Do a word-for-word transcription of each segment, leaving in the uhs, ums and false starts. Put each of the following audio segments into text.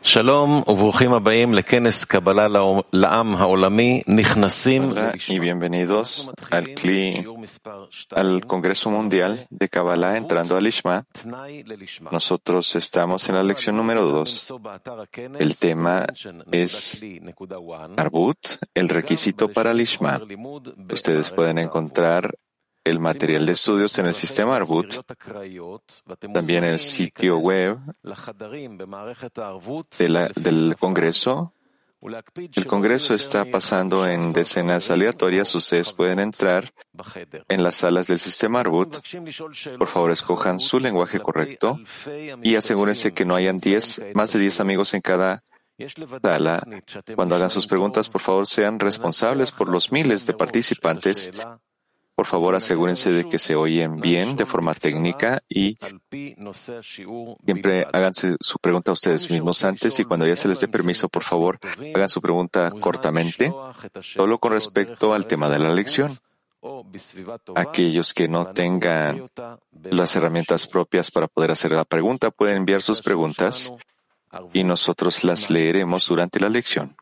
Shalom וברוכים הבאים לכנס קבלה לעם העולמי נכנסים. Hola y bienvenidos al C L I, al Congreso Mundial de Kabbalah entrando al Lishma. Nosotros estamos en la lección número dos. El tema es Arbut, el requisito para Lishma. Ustedes pueden encontrar el material de estudios en el sistema Arbut, también en el sitio web de la, del Congreso. El Congreso está pasando en decenas aleatorias. Ustedes pueden entrar en las salas del sistema Arbut. Por favor, escojan su lenguaje correcto y asegúrense que no hayan diez, más de diez amigos en cada sala. Cuando hagan sus preguntas, por favor, sean responsables por los miles de participantes. Por favor, asegúrense de que se oyen bien de forma técnica y siempre háganse su pregunta a ustedes mismos antes, y cuando ya se les dé permiso, por favor, hagan su pregunta cortamente, solo con respecto al tema de la lección. Aquellos que no tengan las herramientas propias para poder hacer la pregunta pueden enviar sus preguntas y nosotros las leeremos durante la lección.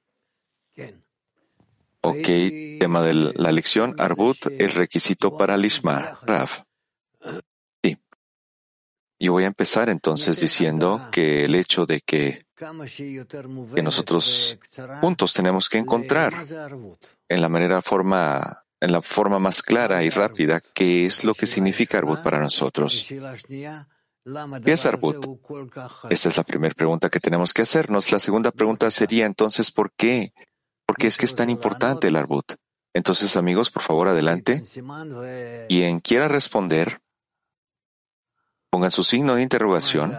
Ok, tema de la lección, Arbut, el requisito para Lishma, Rav. Sí. Y voy a empezar entonces diciendo que el hecho de que, que nosotros juntos tenemos que encontrar en la manera forma, en la forma más clara y rápida qué es lo que significa Arbut para nosotros. ¿Qué es Arbut? Esta es la primera pregunta que tenemos que hacernos. La segunda pregunta sería entonces, ¿por qué? ¿Por qué es que es tan importante el Arbut? Entonces, amigos, por favor, adelante. Quien quiera responder, pongan su signo de interrogación.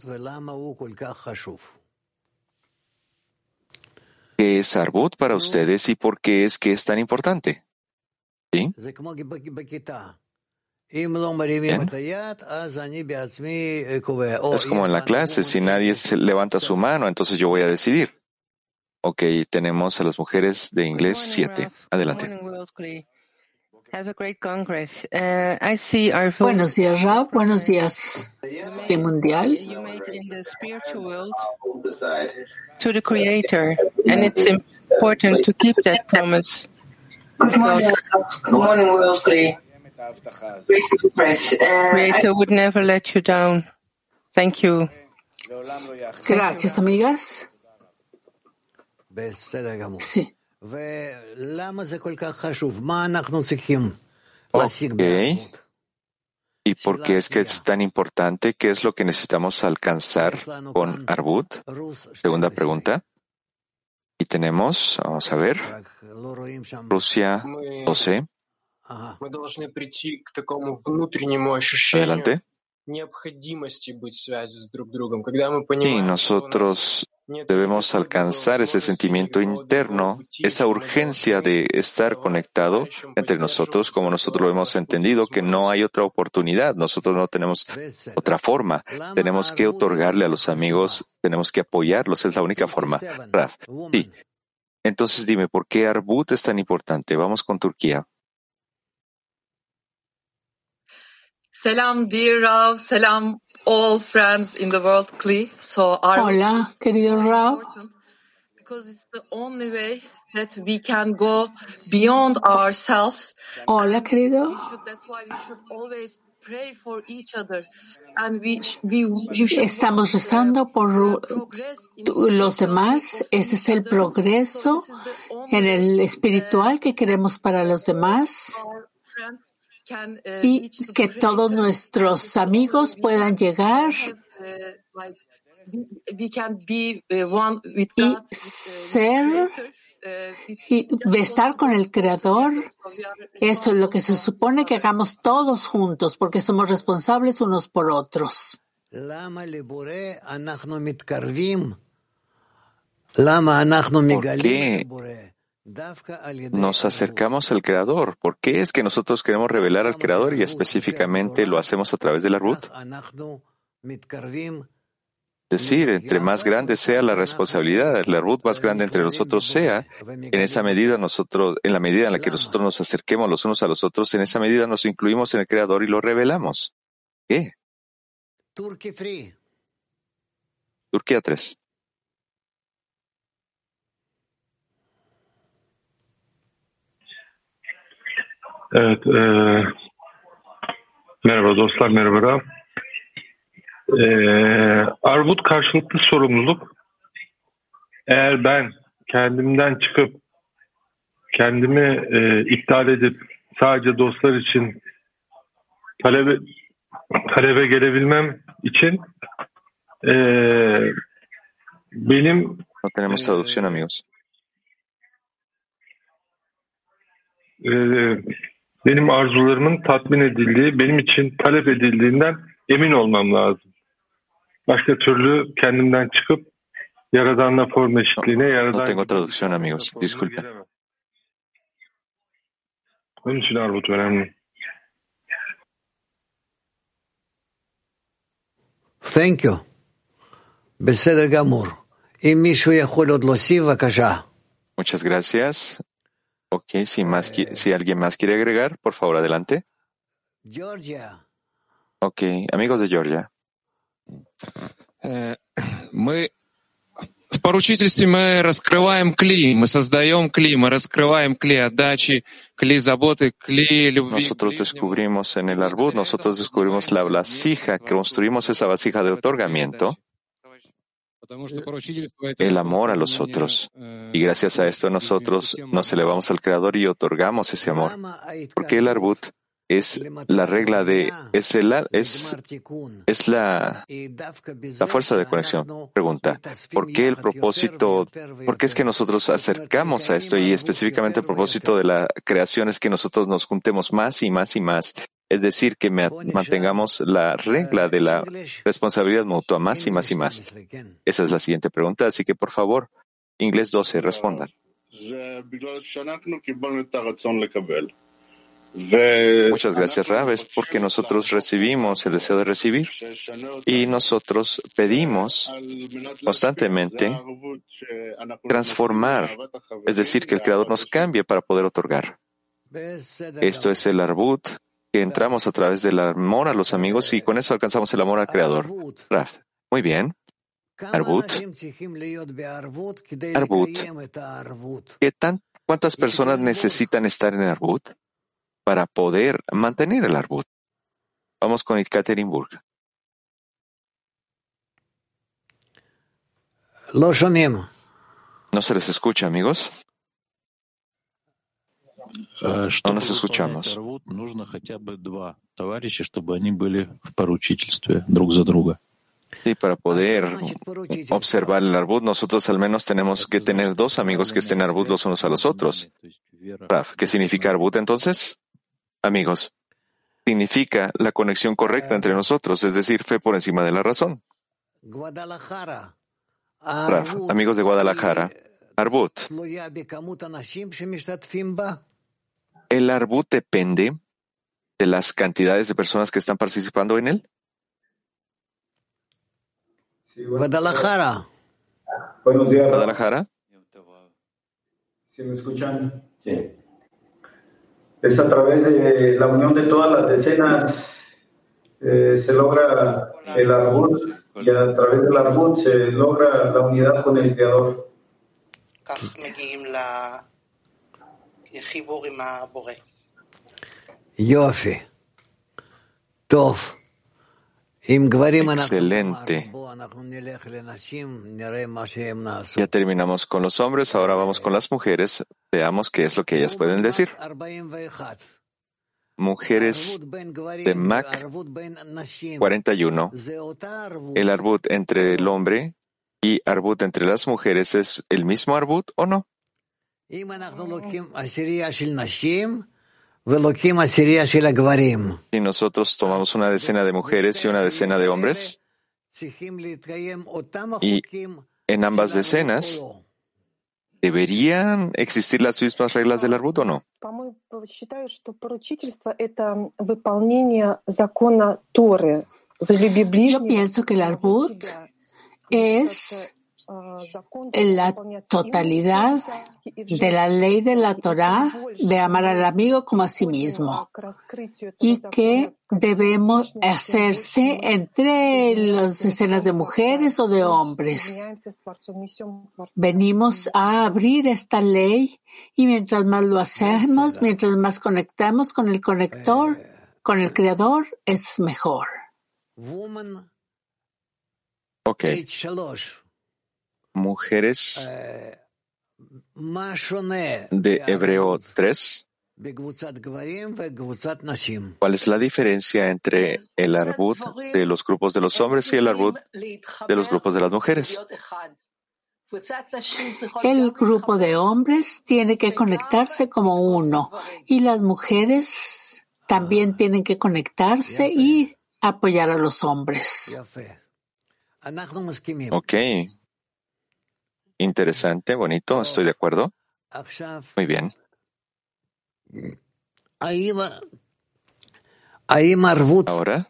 ¿Qué es Arbut para ustedes y por qué es que es tan importante? ¿Sí? Bien. Es como en la clase, si nadie levanta su mano, entonces yo voy a decidir. Ok, tenemos a las mujeres de inglés siete. Adelante. Buenos días, Rav. Buenos días, el Mundial. To the Creator, and it's important to keep that promise. Good morning. Good morning, World Clay. Creator would never let you down. Thank you. Gracias, amigas. Sí. Okay. ¿Y por qué es que es tan importante? ¿Qué es lo que necesitamos alcanzar con Arbut? Segunda pregunta. Y tenemos, vamos a ver, Rusia doce. Adelante. Sí, nosotros debemos alcanzar ese sentimiento interno, esa urgencia de estar conectado entre nosotros, como nosotros lo hemos entendido, que no hay otra oportunidad, nosotros no tenemos otra forma. Tenemos que otorgarle a los amigos, tenemos que apoyarlos, es la única forma. Raf, sí. Entonces dime, ¿por qué Arbut es tan importante? Vamos con Turquía. Salam, dear Rav. Salam, all friends in the world, Kli. So, hola, querido Rav. Because it's the only way that we can go beyond ourselves. Hola, querido. Should, that's why we should always pray for each other. And we, we, we should Estamos rezando por los demás. Ese es el progreso en el espiritual que queremos para los demás. Y que todos nuestros amigos puedan llegar y ser y estar con el Creador. Eso es lo que se supone que hagamos todos juntos, porque somos responsables unos por otros. ¿Por qué nos acercamos al Creador? ¿Por qué es que nosotros queremos revelar al Creador y específicamente lo hacemos a través del Arbut? Es decir, entre más grande sea la responsabilidad, el Arbut más grande entre nosotros sea, en esa medida nosotros, en la medida en la que nosotros nos acerquemos los unos a los otros, en esa medida nos incluimos en el Creador y lo revelamos. ¿Qué? Turquía tres. Evet, e, merhaba dostlar, merhaba. E, Arvut karşılıklı sorumluluk. Eğer ben kendimden çıkıp kendimi e, iptal edip sadece dostlar için talebe talebe gelebilmem için e, benim No tenemos traducción, amigos. e, benim arzularımın tatmin edildiği, benim için talep edildiğinden emin olmam lazım. Başka türlü kendimden çıkıp Yaradan'la form eşitliğine, Yaradan No tengo gibi traducción, amigos. formuna Disculpen. giremem. Onun için arvut önemli. Thank you. בסדר גמור. אם מישהו יכול עוד להוסיף, בבקשה. Muchas gracias. Ok, si, más, qui- si alguien más quiere agregar, por favor, adelante. Georgia. Ok, amigos de Georgia. Э, Мы в поручительстве мы раскрываем кли, мы создаем кли, мы раскрываем кли отдачи, кли заботы, кли любви. Nosotros descubrimos en el Arbut, nosotros descubrimos la vasija, construimos esa vasija de otorgamiento, el amor a los otros. Y gracias a esto nosotros nos elevamos al Creador y otorgamos ese amor. Porque el Arbut es la regla de, es, el, es, es la, la fuerza de conexión. Pregunta, ¿por qué el propósito, por qué es que nosotros acercamos a esto y específicamente el propósito de la creación es que nosotros nos juntemos más y más y más? Es decir, que me- mantengamos la regla de la responsabilidad mutua más y más y más. Esa es la siguiente pregunta, así que por favor, inglés doce, respondan. Muchas gracias, Rab. Es porque nosotros recibimos el deseo de recibir y nosotros pedimos constantemente transformar, es decir, que el Creador nos cambie para poder otorgar. Esto es el Arbut, que entramos a través del amor a los amigos y con eso alcanzamos el amor al Creador. Rab, muy bien. Arbut. Arbut. ¿Qué tan, ¿Cuántas personas necesitan estar en Arbut para poder mantener el Arbut? Vamos con Ekaterinburg. לא שומעים. ¿No se les escucha, amigos? Э, No Чтобы nos выполнять escuchamos. Арвут, нужно хотя бы два товарища, чтобы они были в поручительстве друг за друга. Sí, para poder observar el Arbut, nosotros al menos tenemos que tener dos amigos que estén en Arbut los unos a los otros. Raf, ¿qué significa Arbut entonces? Amigos, significa la conexión correcta entre nosotros, es decir, fe por encima de la razón. Guadalajara. Raf, amigos de Guadalajara, Arbut. תלויה בכמות אנשים שמשתתפים בה. ¿El Arbut depende de las cantidades de personas que están participando en él? Guadalajara. Buenos días. Guadalajara. ¿Sí me escuchan? Sí. Es a través de la unión de todas las decenas eh, se logra el Arbut y a través del Arbut se logra la unidad con el Creador. יופי. טוב. אם גברים אנחנו Excelente. בואו אנחנו נלך לנשים, נראה מה שהם נעשו. Ya terminamos con los hombres, ahora vamos con las mujeres. Veamos qué es lo que ellas pueden decir. ארבעים ואחת. Mujeres ערבות בין גברים de Mac וערבות בין נשים. cuarenta y uno. זה אותה ערבות. ¿El Arbut entre el hombre y Arbut entre las mujeres es el mismo Arbut o no? אם אנחנו לוקחים עשירייה של נשים ולוקחים עשירייה של הגברים. Si nosotros tomamos una decena de mujeres y una decena de hombres, צריכים להתקיים אותם y החוקים en ambas של הערבות decenas, או לא. ¿deberían existir las mismas reglas del Arbut o no? По-моему, считаю, что поручительство — это выполнение закона Торы. Возлюби Yo ближнего pienso que el как Arbut себя. es la totalidad de la ley de la Torá de amar al amigo como a sí mismo y que debemos hacerse entre las escenas de mujeres o de hombres. Venimos a abrir esta ley y mientras más lo hacemos, mientras más conectamos con el conector, con el creador, es mejor. Ok. Mujeres de Hebreo tres. ¿Cuál es la diferencia entre el arbut de los grupos de los hombres y el arbut de los grupos de las mujeres? El grupo de hombres tiene que conectarse como uno y las mujeres también tienen que conectarse y apoyar a los hombres. Ok. Interesante, bonito, estoy de acuerdo. Muy bien. Ahora,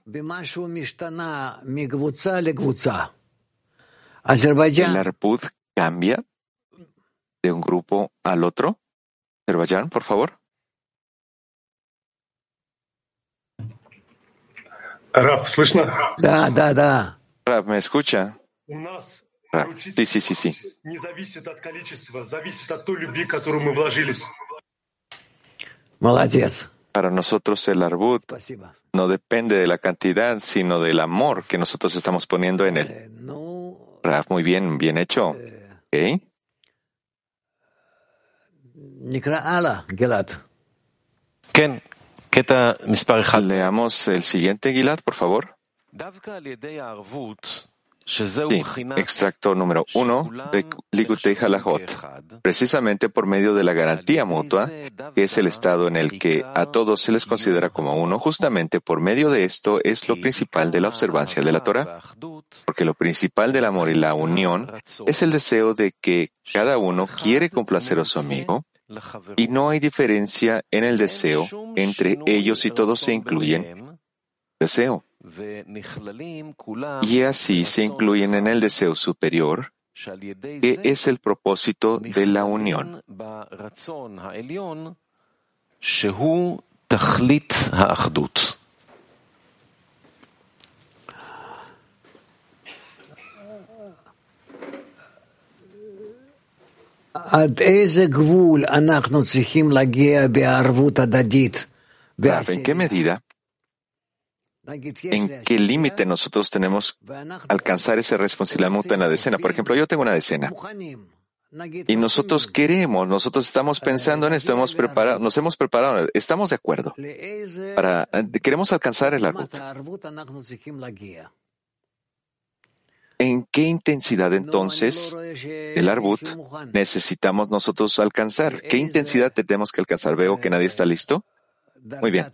¿el arbut cambia de un grupo al otro? Azerbaiyán, por favor. Raf, ¿слышно? Да, да, да. Raf, ¿me escucha? Raf. Sí, sí, sí, sí. Не зависит от количества, зависит от той любви, которую мы вложились. Молодец. Para nosotros el arbut no depende de la cantidad, sino del amor que nosotros estamos poniendo en él. Raf, muy bien, bien hecho. ¿Ok? כן, קטע מספר אחד. Leamos el siguiente, Gilad, por favor. Sí, extracto número uno de Likutei Halachot. Precisamente por medio de la garantía mutua, que es el estado en el que a todos se les considera como uno, justamente por medio de esto es lo principal de la observancia de la Torah. Porque lo principal del amor y la unión es el deseo de que cada uno quiere complacer a su amigo, y no hay diferencia en el deseo entre ellos y todos se incluyen deseo. Y así se incluyen en el deseo superior, que es el propósito de la unión. ¿En qué medida? ¿En qué límite nosotros tenemos que alcanzar esa responsabilidad mutua en la decena? Por ejemplo, yo tengo una decena y nosotros queremos, nosotros estamos pensando en esto, hemos preparado, nos hemos preparado, estamos de acuerdo. Para, queremos alcanzar el arbut. ¿En qué intensidad entonces el arbut necesitamos nosotros alcanzar? ¿Qué intensidad tenemos que alcanzar? Veo que nadie está listo. Muy bien.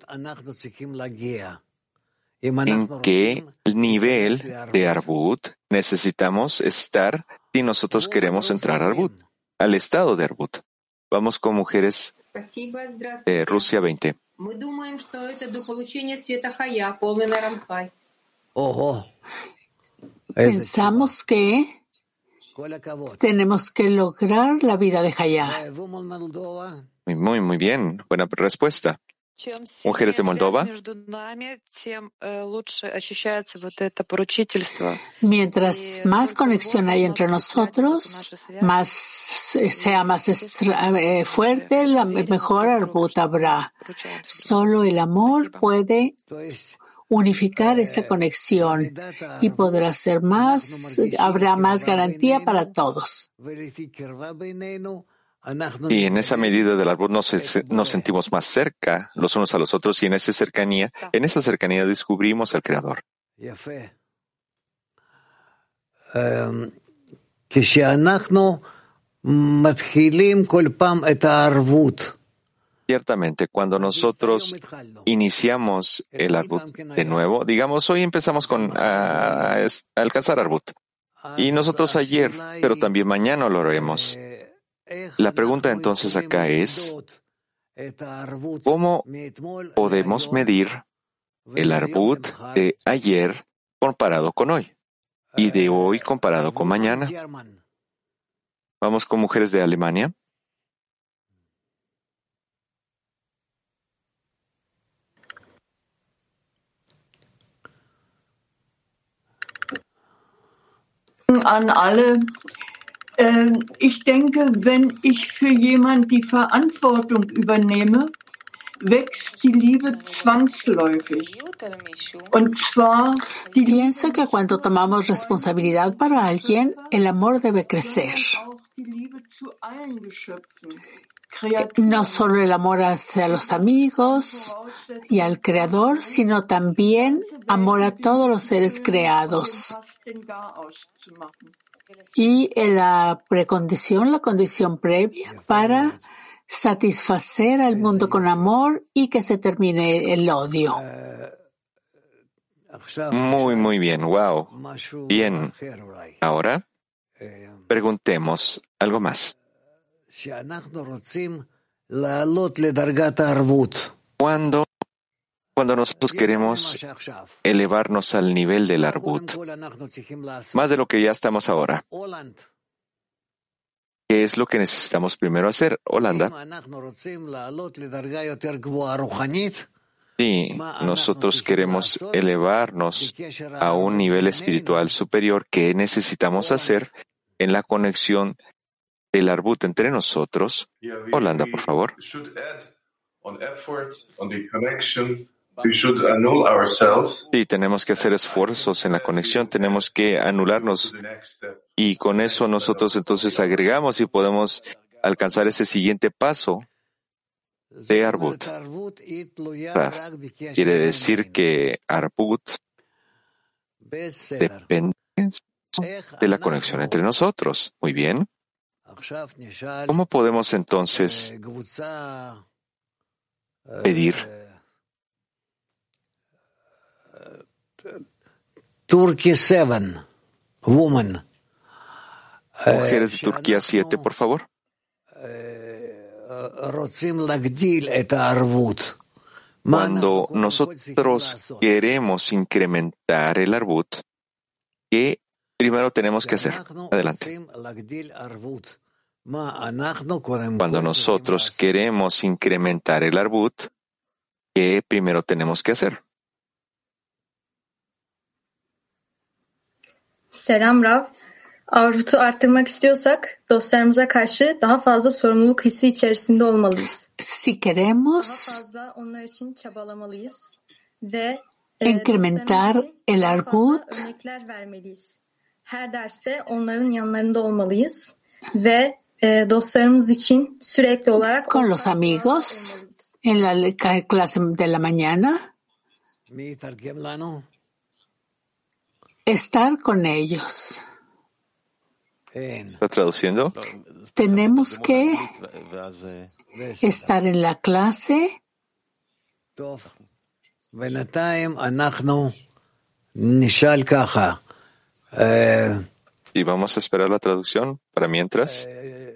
¿En qué nivel de arbut necesitamos estar si nosotros queremos entrar a arbut, al estado de arbut? Vamos con mujeres de Rusia veinte. Pensamos que tenemos que lograr la vida de Hayá. Muy, muy, muy bien. Buena respuesta. Mujeres de Moldova. Mientras más conexión hay entre nosotros, más sea más extra, eh, fuerte, la mejor arbut habrá. Solo el amor puede unificar esa conexión y podrá ser más, habrá más garantía para todos. Y en esa medida del arbut nos, nos sentimos más cerca los unos a los otros y en esa cercanía, en esa cercanía descubrimos al Creador. Ciertamente, cuando nosotros iniciamos el arbut de nuevo, digamos, hoy empezamos con a, a alcanzar arbut. Y nosotros ayer, pero también mañana lo haremos. La pregunta entonces acá es, ¿cómo podemos medir el arbut de ayer comparado con hoy? y de hoy comparado con mañana. Vamos con mujeres de Alemania. An alle. Ich denke, wenn ich für jemanden die Verantwortung übernehme, wächst die Liebe zwangsläufig. Und zwar die Pienso que cuando tomamos responsabilidad para alguien, el amor debe crecer. No solo el amor hacia los amigos y al Creador, sino también amor a todos los seres creados. Y la precondición, la condición previa para satisfacer al mundo con amor y que se termine el odio. Muy, muy bien. Wow. Bien. Ahora, preguntemos algo más. Cuando, cuando nosotros queremos elevarnos al nivel del Arbut, más de lo que ya estamos ahora, ¿qué es lo que necesitamos primero hacer, Holanda? Si nosotros queremos elevarnos a un nivel espiritual superior, ¿qué necesitamos hacer en la conexión del Arbut entre nosotros? Holanda, por favor. Sí, tenemos que hacer esfuerzos en la conexión, tenemos que anularnos y con eso nosotros entonces agregamos y podemos alcanzar ese siguiente paso de Arbut. Quiere decir que Arbut depende de la conexión entre nosotros. Muy bien. ¿Cómo podemos entonces pedir? Turkey seven, woman. Mujeres de Turquía siete, por favor. Cuando nosotros queremos incrementar el Arbut, ¿qué primero tenemos que hacer? Adelante. Cuando nosotros queremos incrementar el Arbut, ¿qué primero tenemos que hacer? Selam Rav. Arbut'u arttırmak istiyorsak dostlarımıza karşı daha fazla sorumluluk hissi içerisinde olmalıyız. Si queremos Daha fazla onlar için çabalamalıyız ve incrementar el Arbut, örnekler vermeliyiz. Her derste onların yanlarında olmalıyız ve e, dostlarımız için sürekli olarak con los amigos en la clase de la mañana, estar con ellos. ¿Está traduciendo? Tenemos que estar en la clase. Y vamos a esperar la traducción para mientras.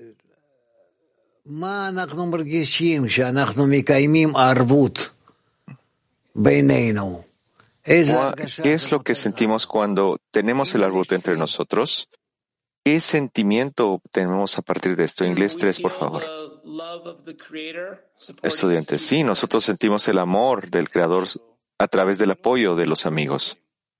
¿Qué es lo que sentimos cuando tenemos el Arbut entre nosotros? ¿Qué sentimiento obtenemos a partir de esto? Inglés tres, por favor. Estudiantes, sí, nosotros sentimos el amor del Creador a través del apoyo de los amigos.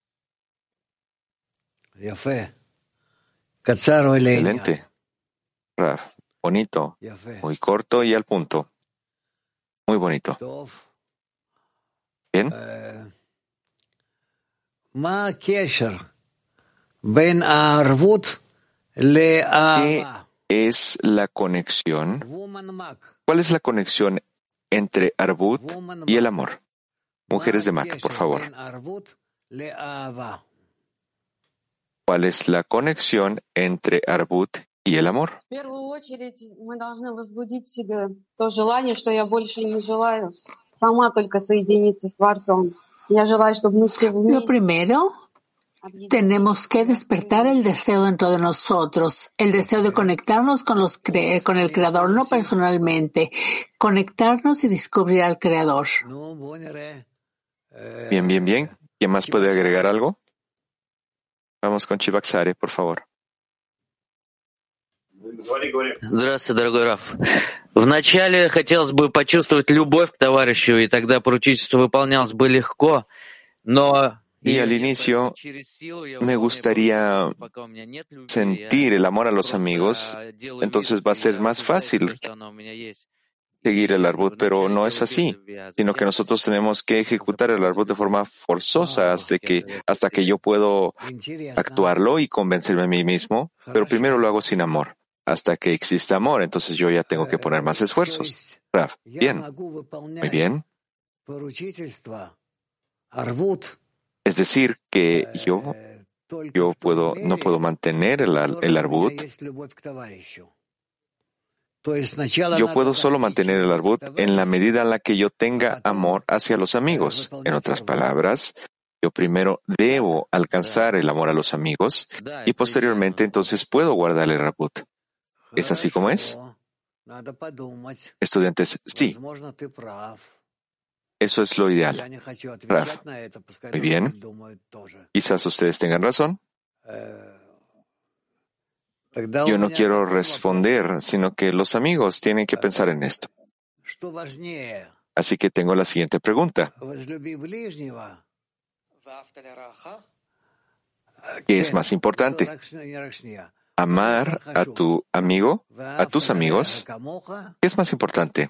Excelente. Rav, bonito, muy corto y al punto. Muy bonito. Bien. ¿Qué es la conexión? ¿Cuál es la conexión entre Arbut y el amor? Mujeres de Mac, por favor. ¿Cuál es la conexión entre Arbut y el amor? В первую очередь мы должны возбудить в себе то желание, что я больше не желаю сама только соединиться с Творцом. Я желаю, чтобы мы все вместе. Lo primero, tenemos que despertar el deseo dentro de nosotros, el deseo de conectarnos con, los cre- con el Creador, no personalmente, conectarnos y descubrir al Creador. Bien, bien, bien. ¿Quién más puede agregar algo? Vamos con Chivaksari, por favor. Здравствуйте, дорогой Раф. Вначале хотелось бы почувствовать любовь к товарищу, и тогда поручительство выполнялось бы легко, но... Y al inicio me gustaría sentir el amor a los amigos, entonces va a ser más fácil seguir el arbut, pero no es así, sino que nosotros tenemos que ejecutar el arbut de forma forzosa hasta que, hasta que yo puedo actuarlo y convencerme a mí mismo, pero primero lo hago sin amor. Hasta que exista amor, entonces yo ya tengo que poner más esfuerzos. Raf, bien, muy bien. Es decir, que yo, yo puedo, no puedo mantener el, el arbut. Yo puedo solo mantener el arbut en la medida en la que yo tenga amor hacia los amigos. En otras palabras, yo primero debo alcanzar el amor a los amigos y posteriormente entonces puedo guardar el arbut. ¿Es así como es? Estudiantes, sí. Eso es lo ideal. Raf, muy bien. Quizás ustedes tengan razón. Yo no quiero responder, sino que los amigos tienen que pensar en esto. Así que tengo la siguiente pregunta. ¿Qué es más importante? ¿Amar a tu amigo, a tus amigos? ¿Qué es más importante?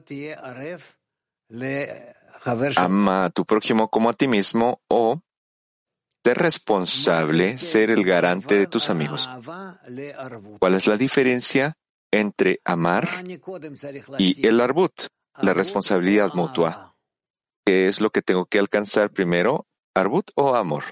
Ama a tu prójimo como a ti mismo o ser responsable, ser el garante de tus amigos. ¿Cuál es la diferencia entre amar y el arbut, la responsabilidad mutua? ¿Qué es lo que tengo que alcanzar primero, arbut o amor?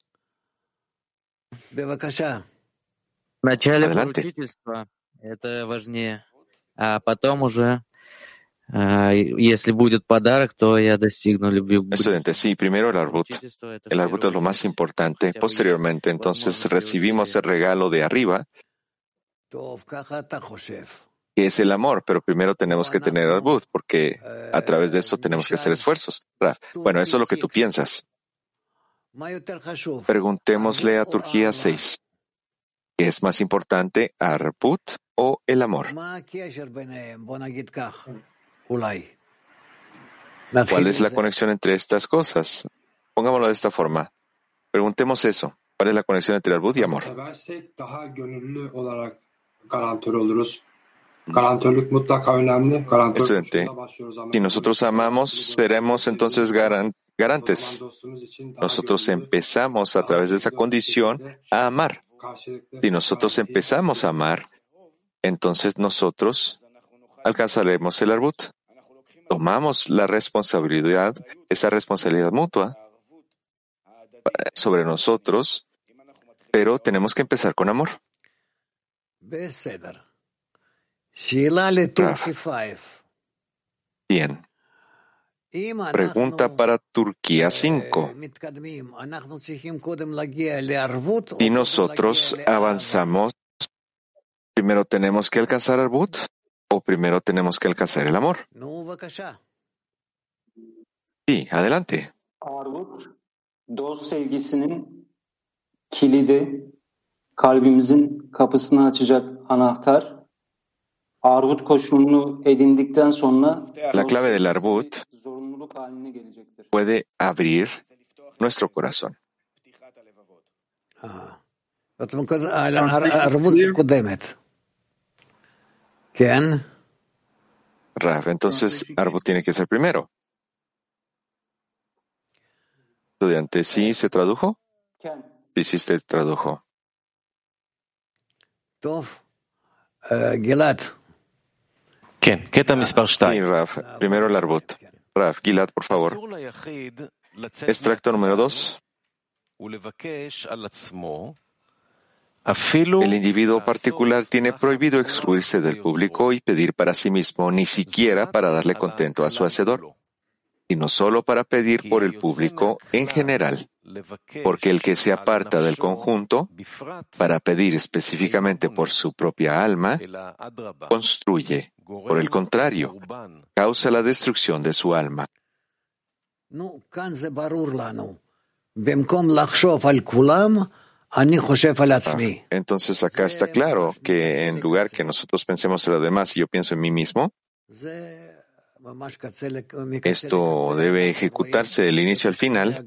Adelante. Это важнее. А потом уже, если будет подарок, то я достигну любви. Estudiante, sí, primero el arbut. El arbut es lo más importante. Posteriormente, entonces, recibimos el regalo de arriba, que es el amor, pero primero tenemos que tener arbut, porque a través de eso tenemos que hacer esfuerzos. Raf, bueno, eso es lo que tú piensas. Preguntémosle a Turquía seis. ¿Qué es más importante, arbut o el amor? ¿Cuál es la conexión entre estas cosas? Pongámoslo de esta forma. Preguntemos eso. ¿Cuál es la conexión entre arbut y amor? Estudiante, si nosotros amamos, seremos entonces garan- garantes. Nosotros empezamos a través de esa condición a amar. Si nosotros empezamos a amar, entonces nosotros alcanzaremos el arbut. Tomamos la responsabilidad, esa responsabilidad mutua sobre nosotros, pero tenemos que empezar con amor. Raf. Bien. Pregunta para Turquía cinco. Si nosotros avanzamos, ¿primero tenemos que alcanzar arbut o primero tenemos que alcanzar el amor? Sí, adelante. Arvut, dost sevgisinin kilidi, kalbimizin kapısını açacak anahtar. Arvut koşulunu edindikten sonra La clave del arbut puede abrir nuestro corazón. Raf, entonces arbut tiene que ser primero. Estudiante, ¿sí se tradujo? Sí, sí se tradujo. Gilad. כן, קטע מספר שתיים. Sí, Raf, primero el arbut. Raf, Gilad, por favor. Extracto número dos. El individuo particular tiene prohibido excluirse del público y pedir para sí mismo, ni siquiera para darle contento a su hacedor, sino solo para pedir por el público en general, porque el que se aparta del conjunto para pedir específicamente por su propia alma, construye, por el contrario, causa la destrucción de su alma. Entonces acá está claro que en lugar que nosotros pensemos en lo demás y yo pienso en mí mismo, esto debe ejecutarse del inicio al final.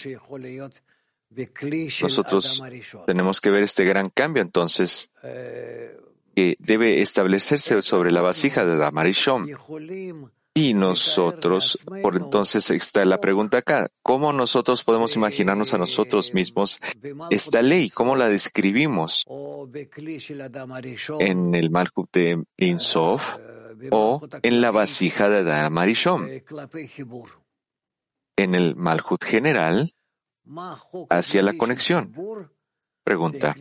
Nosotros tenemos que ver este gran cambio entonces que debe establecerse sobre la vasija de Adam Arishon. Y nosotros, por entonces está la pregunta acá, ¿cómo nosotros podemos imaginarnos a nosotros mismos esta ley? ¿Cómo la describimos? ¿En el Malhut de Ein Sof o en la vasija de Adam Arishon? En el Malhut general hacia la conexión. Pregunta,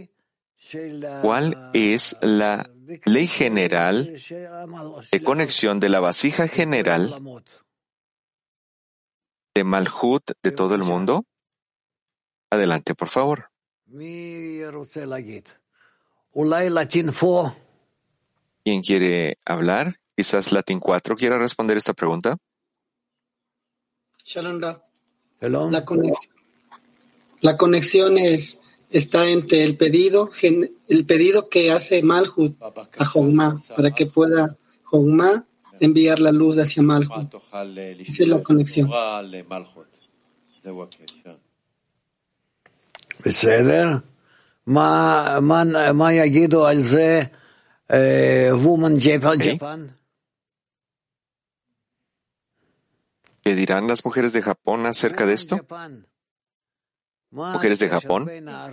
¿cuál es la ley general de conexión de la vasija general de Malhut de todo el mundo? Adelante, por favor. ¿Quién quiere hablar? Quizás Latin cuatro quiera responder esta pregunta. Shalom. La conexión, la conexión es está entre el pedido, el pedido que hace Malhut a Jogma para que pueda Jogma enviar la luz hacia Malhut. Esa es la conexión. בסדר? מה מה מה יגידו על זה woman Japan? ¿Qué dirán las mujeres de Japón acerca de esto? Mujeres de Japón,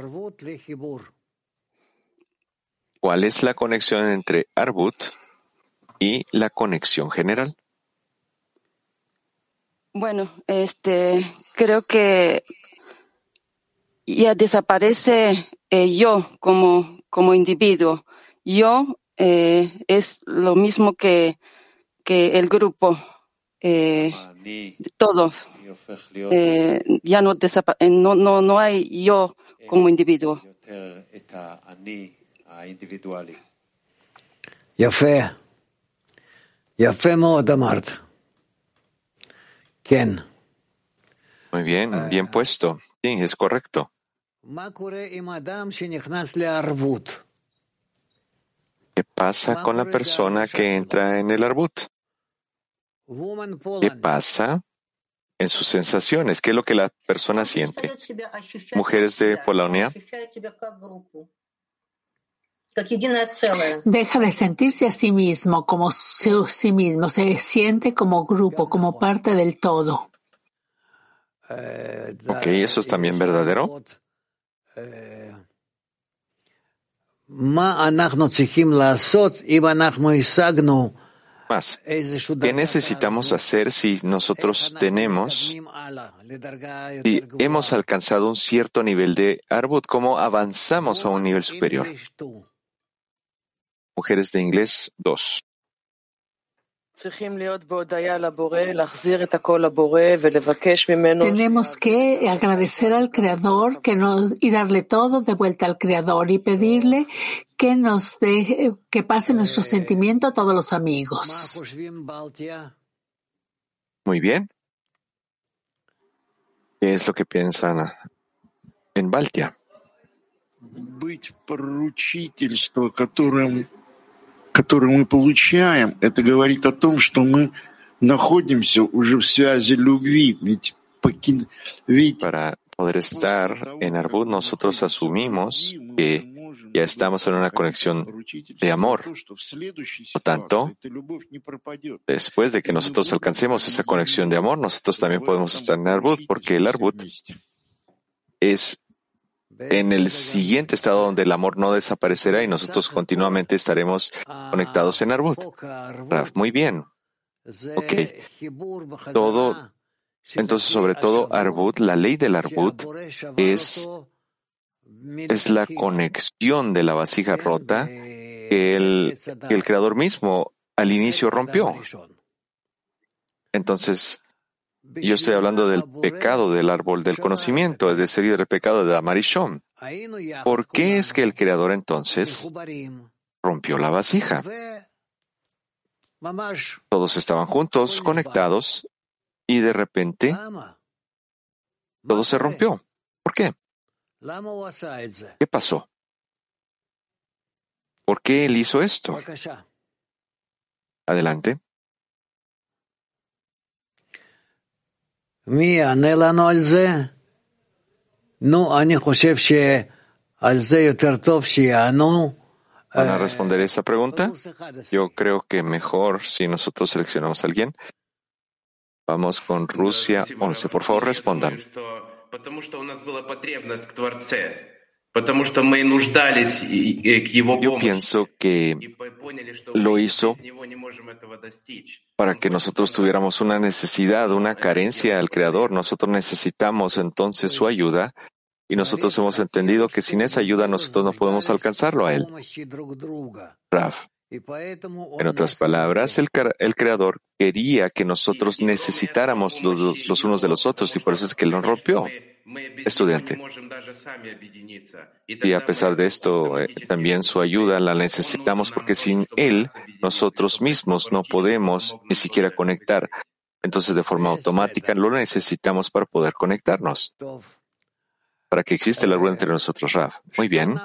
¿cuál es la conexión entre Arbut y la conexión general? Bueno, este, creo que ya desaparece eh, yo como, como individuo. Yo eh, es lo mismo que, que el grupo, eh, todos. Eh, ya no, desapa- no, no, no hay yo como individuo. יפה. יפה מאוד אמרת. כן. Muy bien, bien puesto. Sí, es correcto. מה קורה עם אדם שנכנס לערבות? ¿Qué pasa con la persona que entra en el Arbut? ¿Qué pasa en sus sensaciones? ¿Qué es lo que la persona siente? Mujeres de Polonia. Deja de sentirse a sí mismo como su, sí mismo, se siente como grupo, como parte del todo. Ok, ¿eso es también verdadero? מה אנחנו צריכים לעשות אם אנחנו השגנו Más, ¿qué necesitamos hacer si nosotros tenemos, si hemos alcanzado un cierto nivel de Arbut? ¿Cómo avanzamos a un nivel superior? Mujeres de inglés dos. Tenemos que agradecer al Creador que nos, y darle todo de vuelta al Creador y pedirle que nos deje, que pase nuestro sentimiento a todos los amigos. Muy bien. ¿Qué es lo que piensan en Baltia? Быть поручительство, которым которое мы получаем, это говорит о том, что мы находимся уже в связи любви. Ведь, ведь... Para poder estar en Arbut, nosotros asumimos que ya estamos en una conexión de amor. Por tanto, después de que nosotros alcancemos esa conexión de amor, nosotros también podemos estar en Arbut, porque el Arbut es en el siguiente estado donde el amor no desaparecerá y nosotros continuamente estaremos conectados en Arbut. Muy bien. Ok. Todo, entonces, sobre todo, Arbut, la ley del Arbut es, es la conexión de la vasija rota que el, que el Creador mismo al inicio rompió. Entonces, yo estoy hablando del pecado del árbol del conocimiento, es decir, del pecado de Amarishon. ¿Por qué es que el Creador entonces rompió la vasija? Todos estaban juntos, conectados, y de repente todo se rompió. ¿Por qué? ¿Qué pasó? ¿Por qué él hizo esto? Adelante. ¿Quién ¿Van a responder esa pregunta? Yo creo que mejor si nosotros seleccionamos a alguien. Vamos con Rusia once. Por favor, respondan. Yo pienso que lo hizo para que nosotros tuviéramos una necesidad, una carencia al Creador. Nosotros necesitamos entonces su ayuda y nosotros hemos entendido que sin esa ayuda nosotros no podemos alcanzarlo a Él. Rav. En otras palabras, el, el Creador quería que nosotros necesitáramos los, los unos de los otros y por eso es que Él nos rompió. Estudiante. Y a pesar de esto, eh, también su ayuda la necesitamos porque sin Él, nosotros mismos no podemos ni siquiera conectar. Entonces, de forma automática, lo necesitamos para poder conectarnos. Para que exista el árbol entre nosotros, Rav. Muy bien.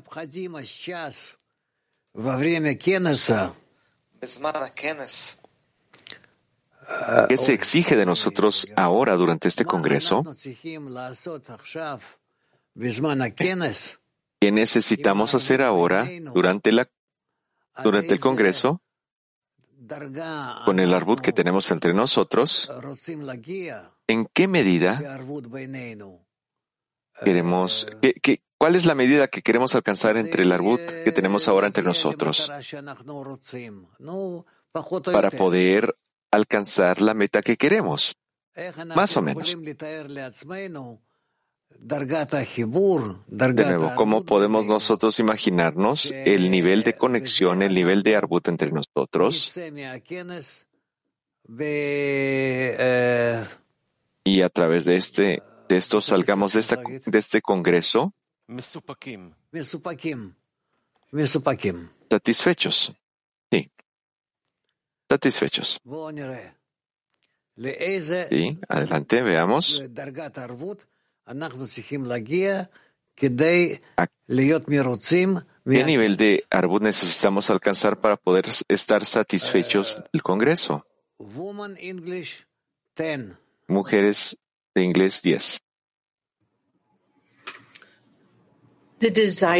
¿Qué se exige de nosotros ahora durante este Congreso? ¿Qué necesitamos hacer ahora durante, la, durante el Congreso? Con el arbut que tenemos entre nosotros, ¿en qué medida queremos, qué, qué, cuál es la medida que queremos alcanzar entre el arbut que tenemos ahora entre nosotros? Para poder alcanzar la meta que queremos, más o menos. De nuevo, ¿cómo podemos nosotros imaginarnos el nivel de conexión, el nivel de arbut entre nosotros? Y a través de este, de esto salgamos de, esta, de este congreso satisfechos. Sí. Satisfechos. Sí, adelante, veamos. ¿A qué nivel de arbut necesitamos alcanzar para poder estar satisfechos del Congreso? Mujeres de inglés diez. El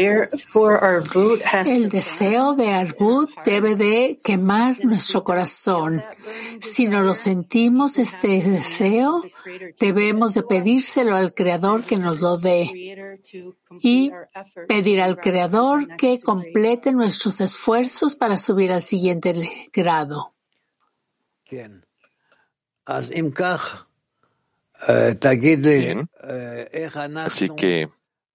deseo de arbut debe de quemar nuestro corazón. Si no lo sentimos, este deseo, debemos de pedírselo al Creador que nos lo dé y pedir al Creador que complete nuestros esfuerzos para subir al siguiente grado. Bien. Así que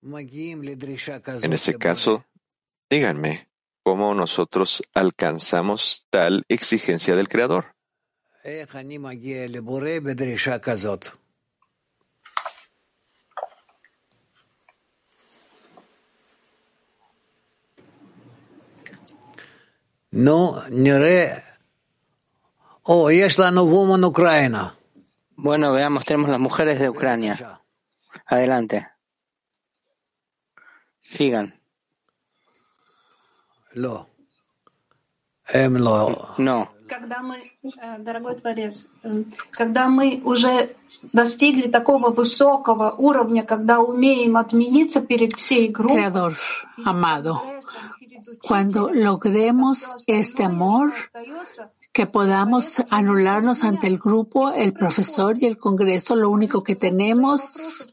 en ese caso, díganme, ¿cómo nosotros alcanzamos tal exigencia del Creador? No, nire. Oh, יש לנו woman Ucrania. Bueno, veamos, tenemos las mujeres de Ucrania. Adelante. Sigan. No. Em lo. No. Когда мы, дорогой Творец, когда мы уже достигли такого высокого уровня, когда умеем отмениться перед всей группой. Creador, amado, cuando logremos este amor, que podamos anularnos ante el grupo, el profesor y el Congreso, lo único que tenemos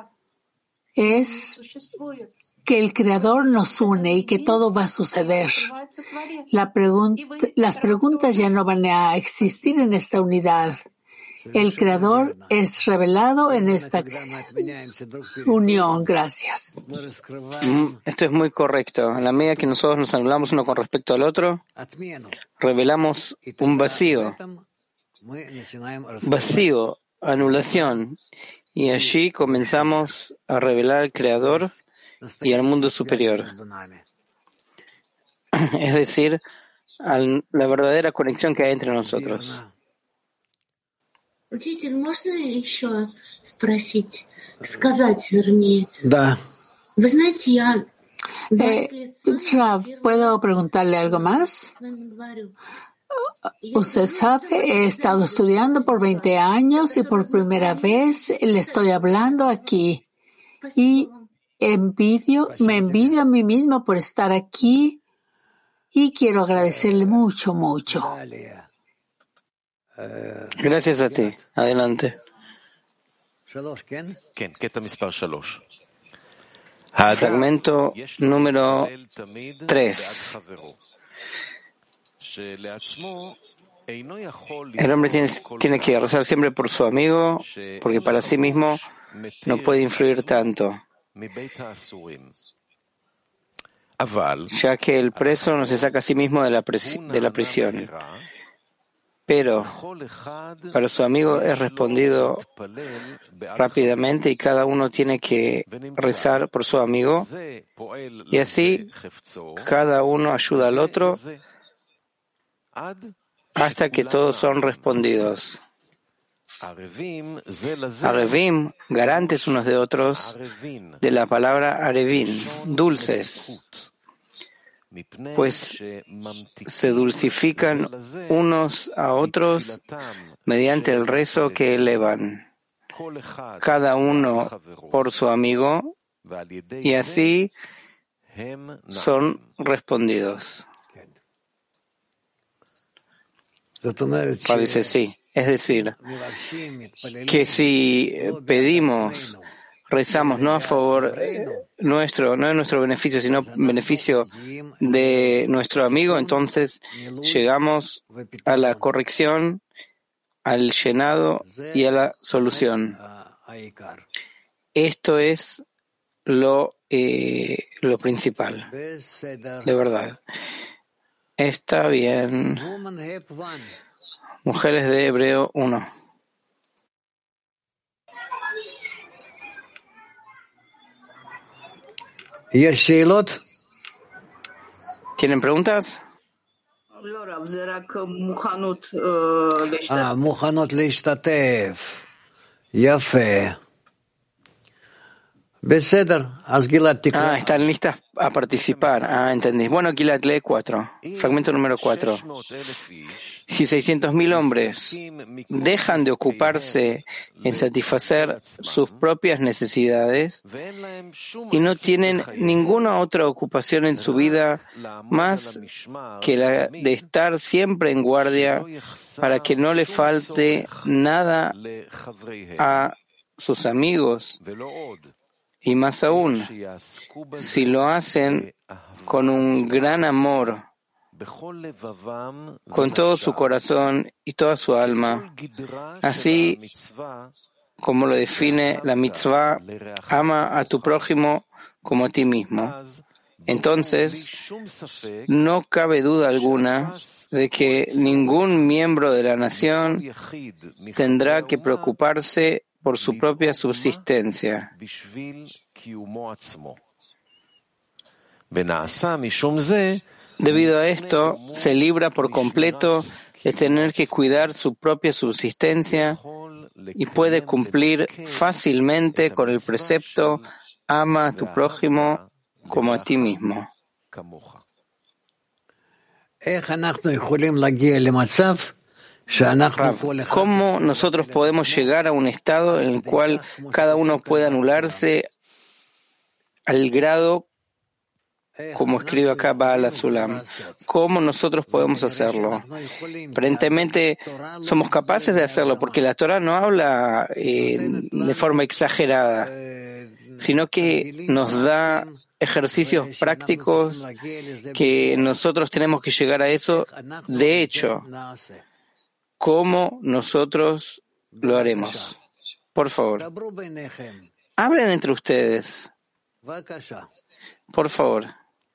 es que el Creador nos une y que todo va a suceder. La pregunta, las preguntas ya no van a existir en esta unidad. El Creador es revelado en esta unión. Gracias. Esto es muy correcto. A la medida que nosotros nos anulamos uno con respecto al otro, revelamos un vacío. Vacío, anulación. Y allí comenzamos a revelar al Creador y al mundo superior. Es decir, a la verdadera conexión que hay entre nosotros. Учитель, можно еще спросить, сказать, вернее? Да. Eh, Rav, ¿puedo preguntarle algo más? Usted sabe, he estado estudiando por veinte años y por primera vez le estoy hablando aquí. Y envidio, me envidio a mí mismo por estar aquí y quiero agradecerle mucho, mucho. Gracias a ti. Adelante. Fragmento número tres. El hombre tiene, tiene que rezar siempre por su amigo, porque para sí mismo no puede influir tanto, ya que el preso no se saca a sí mismo de la, de la prisión. Pero para su amigo es respondido rápidamente y cada uno tiene que rezar por su amigo y así cada uno ayuda al otro hasta que todos son respondidos. Arevim, garantes unos de otros, de la palabra arevin, dulces, pues se dulcifican unos a otros mediante el rezo que elevan, cada uno por su amigo, y así son respondidos. Parece sí. Es decir, que si pedimos, rezamos no a favor nuestro, no de nuestro beneficio, sino beneficio de nuestro amigo, entonces llegamos a la corrección, al llenado y a la solución. Esto es lo, eh, lo principal, de verdad. Está bien. Mujeres de Hebreo uno. ¿Tienen preguntas? Ah, מוכנות להשתתף. יפה. Ah, están listas a participar. Ah, entendí. Bueno, Gilad, lee cuatro. Fragmento número cuatro. Si seiscientos mil hombres dejan de ocuparse en satisfacer sus propias necesidades y no tienen ninguna otra ocupación en su vida más que la de estar siempre en guardia para que no le falte nada a sus amigos, y más aún, si lo hacen con un gran amor, con todo su corazón y toda su alma, así como lo define la mitzvah, ama a tu prójimo como a ti mismo. Entonces, no cabe duda alguna de que ningún miembro de la nación tendrá que preocuparse por su propia subsistencia. Debido a esto, se libra por completo de tener que cuidar su propia subsistencia y puede cumplir fácilmente con el precepto ama a tu prójimo como a ti mismo. ¿Cómo nosotros podemos llegar a un estado en el cual cada uno pueda anularse al grado, como escribe acá Baal HaSulam? ¿Cómo nosotros podemos hacerlo? Aparentemente somos capaces de hacerlo porque la Torah no habla eh, de forma exagerada, sino que nos da ejercicios prácticos que nosotros tenemos que llegar a eso. De hecho, ¿cómo nosotros lo haremos? Por favor, hablen entre ustedes. Por favor.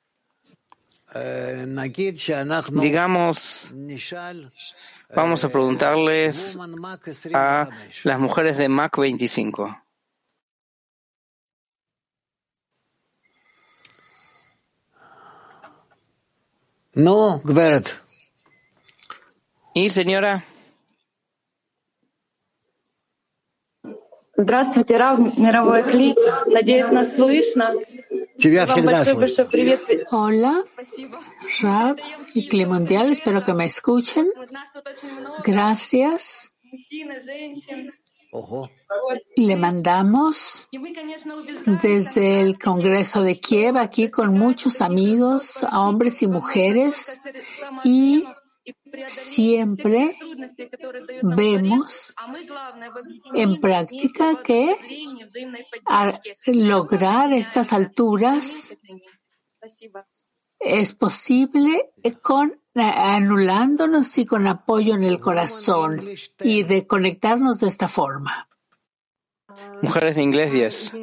Digamos, vamos a preguntarles a las mujeres de Mac veinticinco. No, Gveret. ¿Y señora? Здравствуйте, Рав, мировой клип. Надеюсь, нас слышно. Hola, Rav y Cli Mundial, espero que me escuchen. Gracias. Le mandamos desde el Congreso de Kiev aquí con muchos amigos, hombres y mujeres, y siempre vemos en práctica que al lograr estas alturas es posible con anulándonos y con apoyo en el corazón y de conectarnos de esta forma. Mujeres de inglés diez.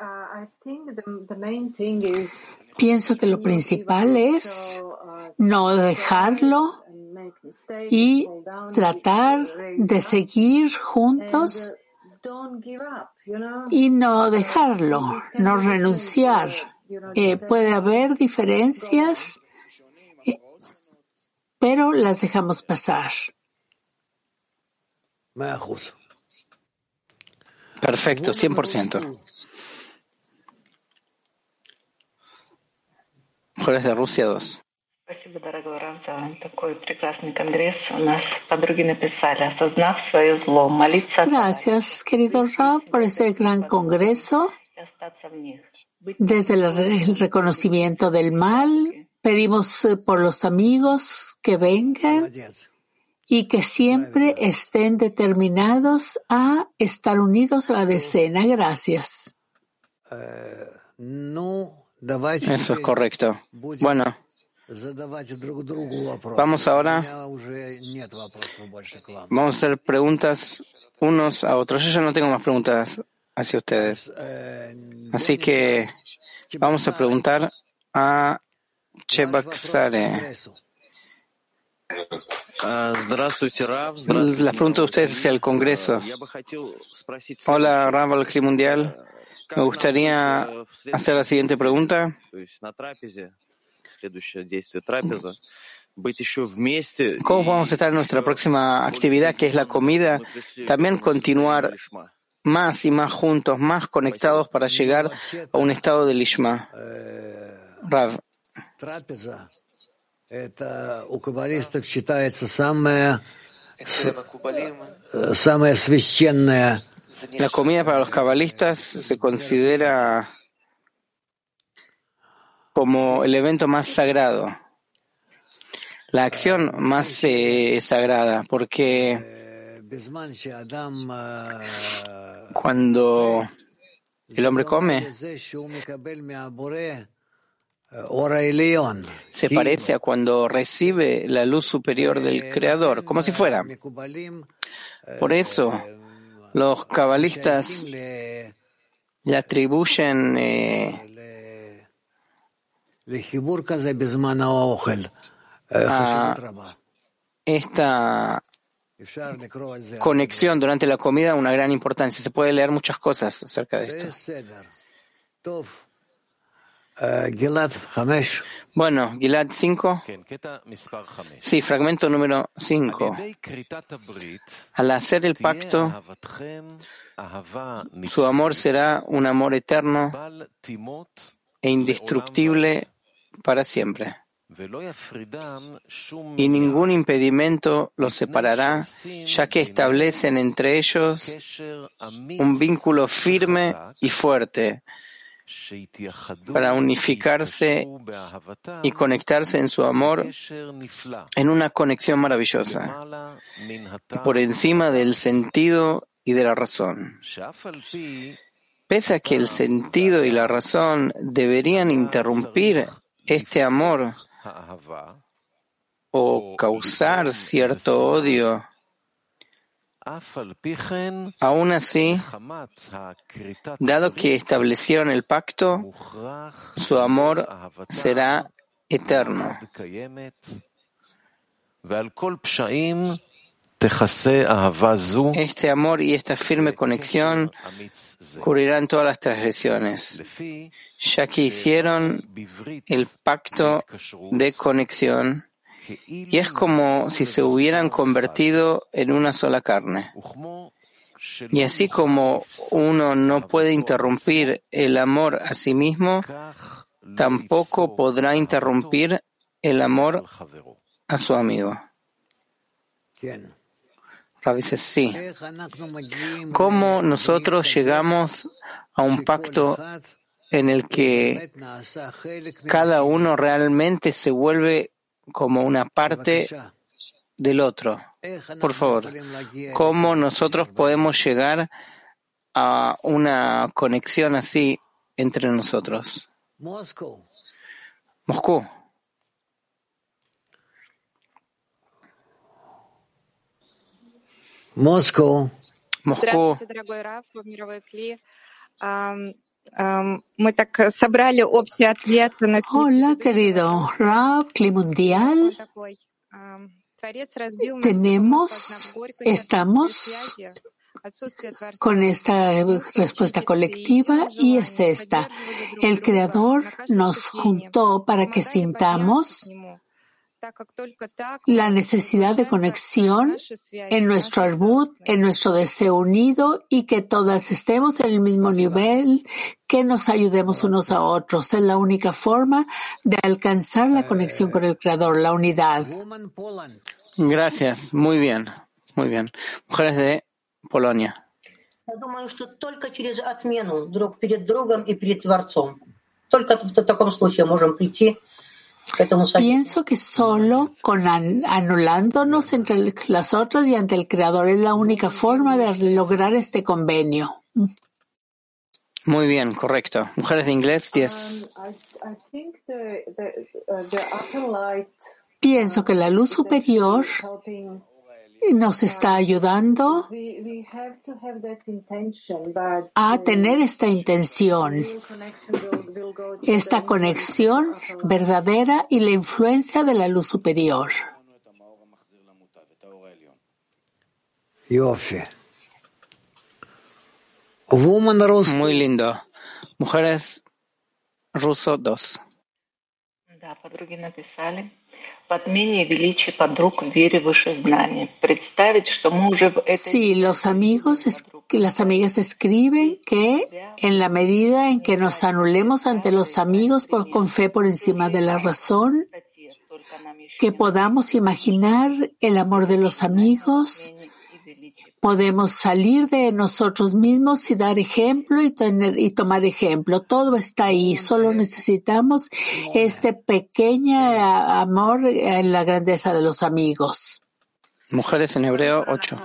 Pienso que lo principal es no dejarlo y tratar de seguir juntos y no dejarlo, no renunciar. Eh, puede haber diferencias, eh, pero las dejamos pasar. Perfecto, cien por ciento. Mujeres de Rusia dos. Gracias, querido Rav, por este gran congreso. Desde el reconocimiento del mal, pedimos por los amigos que vengan y que siempre estén determinados a estar unidos a la decena. Gracias. Eso es correcto. Bueno, vamos ahora. Vamos a hacer preguntas unos a otros. Yo ya no tengo más preguntas hacia ustedes. Así que vamos a preguntar a Chebaksare. La pregunta de ustedes hacia el Congreso. Hola, Rav al Cli Mundial. Me gustaría hacer la siguiente pregunta. ¿Cómo podemos estar en nuestra próxima actividad, que es la comida? También continuar más y más juntos, más conectados para llegar a un estado de Lishma. Rav. La comida para los cabalistas se considera como el evento más sagrado, la acción más eh, sagrada, porque cuando el hombre come, se parece a cuando recibe la luz superior del Creador, como si fuera. Por eso, los cabalistas le atribuyen eh, a esta conexión durante la comida una gran importancia. Se puede leer muchas cosas acerca de esto. Bueno, Gilad cinco. Sí, fragmento número cinco. Al hacer el pacto, su amor será un amor eterno e indestructible para siempre. Y ningún impedimento los separará, ya que establecen entre ellos un vínculo firme y fuerte para unificarse y conectarse en su amor en una conexión maravillosa, por encima del sentido y de la razón. Pese a que el sentido y la razón deberían interrumpir este amor o causar cierto odio, aún así, dado que establecieron el pacto, su amor será eterno. Este amor y esta firme conexión cubrirán todas las transgresiones, ya que hicieron el pacto de conexión, y es como si se hubieran convertido en una sola carne. Y así como uno no puede interrumpir el amor a sí mismo, tampoco podrá interrumpir el amor a su amigo. Rav dice, sí. ¿Cómo nosotros llegamos a un pacto en el que cada uno realmente se vuelve como una parte del otro? Por favor, ¿cómo nosotros podemos llegar a una conexión así entre nosotros? Moscú. Moscú. Moscú. Hola, querido Rav, Kli Mundial. Tenemos, estamos con esta respuesta colectiva y es esta. El Creador nos juntó para que sintamos la necesidad de conexión en nuestro arbut, en nuestro deseo unido y que todas estemos en el mismo nivel, que nos ayudemos unos a otros. Es la única forma de alcanzar la conexión con el Creador, la unidad. Gracias. Muy bien. Muy bien. Mujeres de Polonia. Думаю, что только через отмену друг перед другом и перед Творцом. Только в таком случае можем прийти. Pienso que solo con an- anulándonos entre las otras y ante el Creador es la única forma de lograr este convenio. Muy bien, correcto. Mujeres de inglés, diez. Pienso que la luz superior nos está ayudando a tener esta intención, esta conexión verdadera y la influencia de la luz superior. Muy lindo. Mujeres ruso, dos. Да, подруги написали. Sí, los amigos, las amigas escriben que en la medida en que nos anulemos ante los amigos por, con fe por encima de la razón, que podamos imaginar el amor de los amigos, podemos salir de nosotros mismos y dar ejemplo y, tener, y tomar ejemplo. Todo está ahí. Solo necesitamos este pequeño amor en la grandeza de los amigos. Mujeres en hebreo, ocho.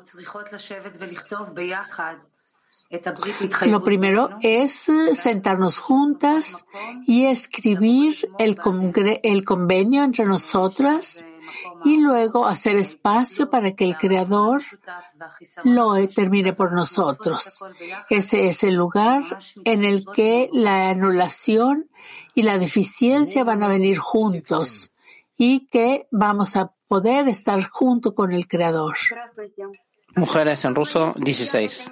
Lo primero es sentarnos juntas y escribir el, congre- el convenio entre nosotras y luego hacer espacio para que el Creador lo termine por nosotros. Ese es el lugar en el que la anulación y la deficiencia van a venir juntos y que vamos a poder estar junto con el Creador. Mujeres en ruso, dieciséis.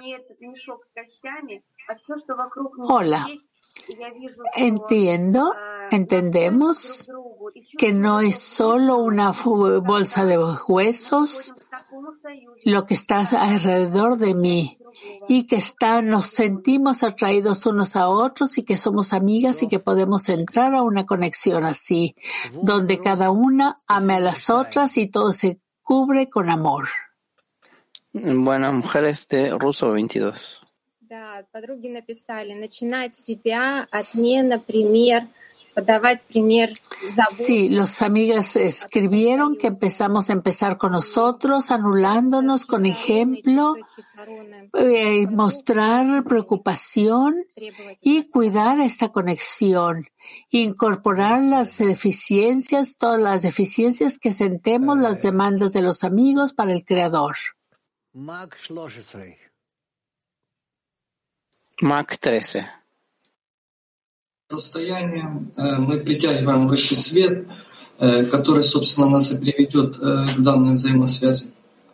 Hola. Entiendo, entendemos que no es solo una bolsa de huesos lo que está alrededor de mí y que está, nos sentimos atraídos unos a otros y que somos amigas y que podemos entrar a una conexión así, donde cada una ame a las otras y todo se cubre con amor. Bueno, mujeres de ruso, veintidós. Да, подруги написали, начинать себя, отмена, пример, подавать пример заботы. Sí, los amigas escribieron que empezamos a empezar con nosotros, anulándonos con ejemplo, eh, mostrar preocupación y cuidar esta conexión, incorporar las deficiencias, todas las deficiencias que sentemos, las demandas de los amigos para el Creador. Mac trece. Состояние мы притягиваем высший свет, который, собственно, нас и приведет к данной взаимосвязи.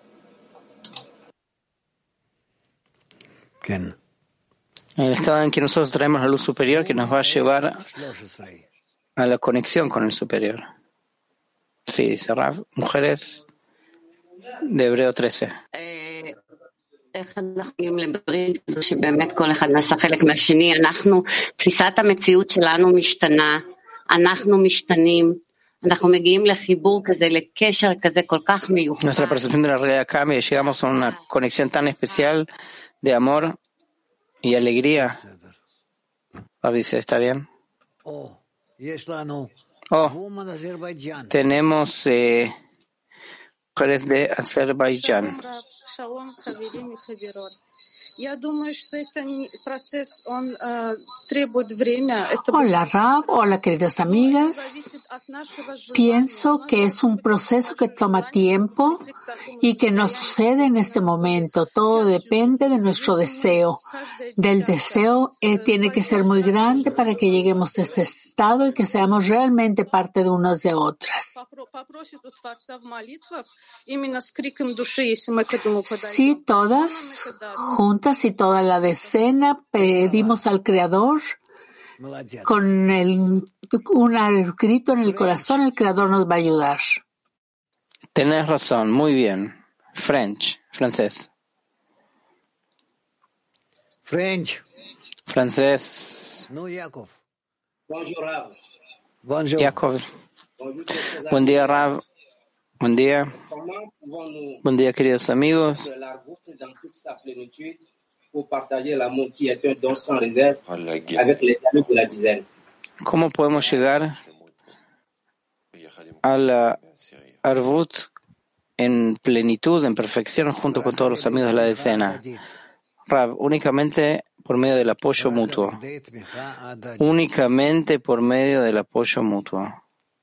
El estado en que nosotros traemos la luz superior que nos va a llevar a la conexión con el superior. Sí, dice Rav. Mujeres de hebreo trece. איך אנחנו מגיעים לברית הזו שבאמת כל אחד נעשה חלק מהשני, אנחנו, תפיסת המציאות שלנו משתנה, אנחנו משתנים, אנחנו מגיעים לחיבור כזה, לקשר כזה כל כך מיוחד. Nuestra percepción de la realidad cambia y llegamos a una conexión tan especial de amor y alegría. Rav dice, ¿está bien? Oh, Oh, tenemos eh, mujeres de Azerbaiyán. Hola, Rav. Hola, queridas amigas. Pienso que es un proceso que toma tiempo y que no sucede en este momento. Todo depende de nuestro deseo. Del deseo eh, tiene que ser muy grande para que lleguemos a ese estado y que seamos realmente parte de unas de otras. Si todas juntas y toda la decena pedimos al Creador con el, un grito en el corazón, el Creador nos va a ayudar. Tenés razón, muy bien. French, francés. French. Francés. No, Yaakov. Bonjour, Rav. Bonjour. Yaakov. Buen día, Rav. Buen día. Buen día, queridos amigos. ¿Cómo podemos llegar a la Arvut en plenitud, en perfección, junto con todos los amigos de la decena? Rav, únicamente por medio del apoyo mutuo. Únicamente por medio del apoyo mutuo.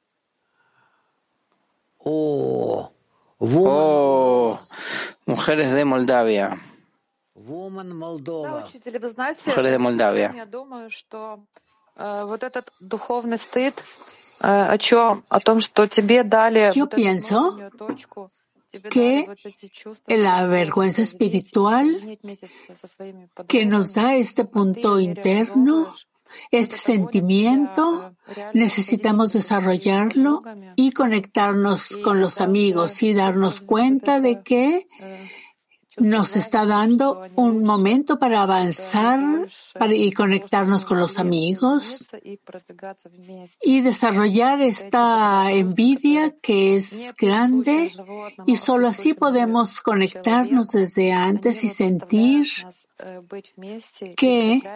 Oh, oh mujeres de Moldavia. Woman Moldova. Mujeres de Moldavia. Я думаю, что э, вот этот духовный стыд, э, о чем, о том, что тебе дали Yo вот pienso эту точку, тебе que дали вот эти чувства, la vergüenza espiritual que nos da este punto interno, este sentimiento, necesitamos desarrollarlo y conectarnos con los amigos y darnos cuenta de que nos está dando un momento para avanzar para, y conectarnos con los amigos y desarrollar esta envidia que es grande, y solo así podemos conectarnos desde antes y sentir que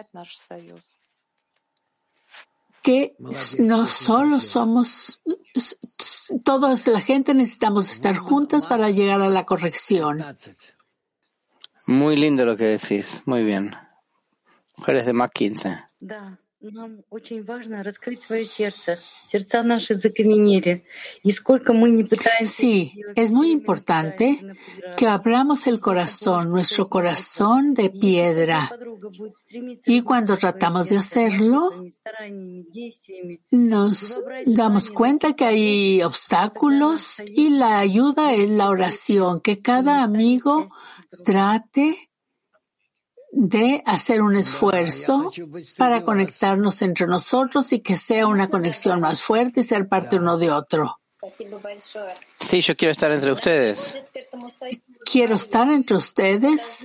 que no solo somos, toda la gente necesitamos estar juntas para llegar a la corrección. Muy lindo lo que decís, muy bien. Mujeres de Mac quince. Да, нам очень важно раскрыть свое сердце. Сердца наши закаменели. И сколько мы не пытаемся... Sí, es muy importante que abramos el corazón, nuestro corazón de piedra. Y cuando tratamos de hacerlo, nos damos cuenta que hay obstáculos y la ayuda es la oración, que cada amigo trate de hacer un esfuerzo para conectarnos entre nosotros y que sea una conexión más fuerte y ser parte uno de otro. Sí, yo quiero estar entre ustedes. Quiero estar entre ustedes.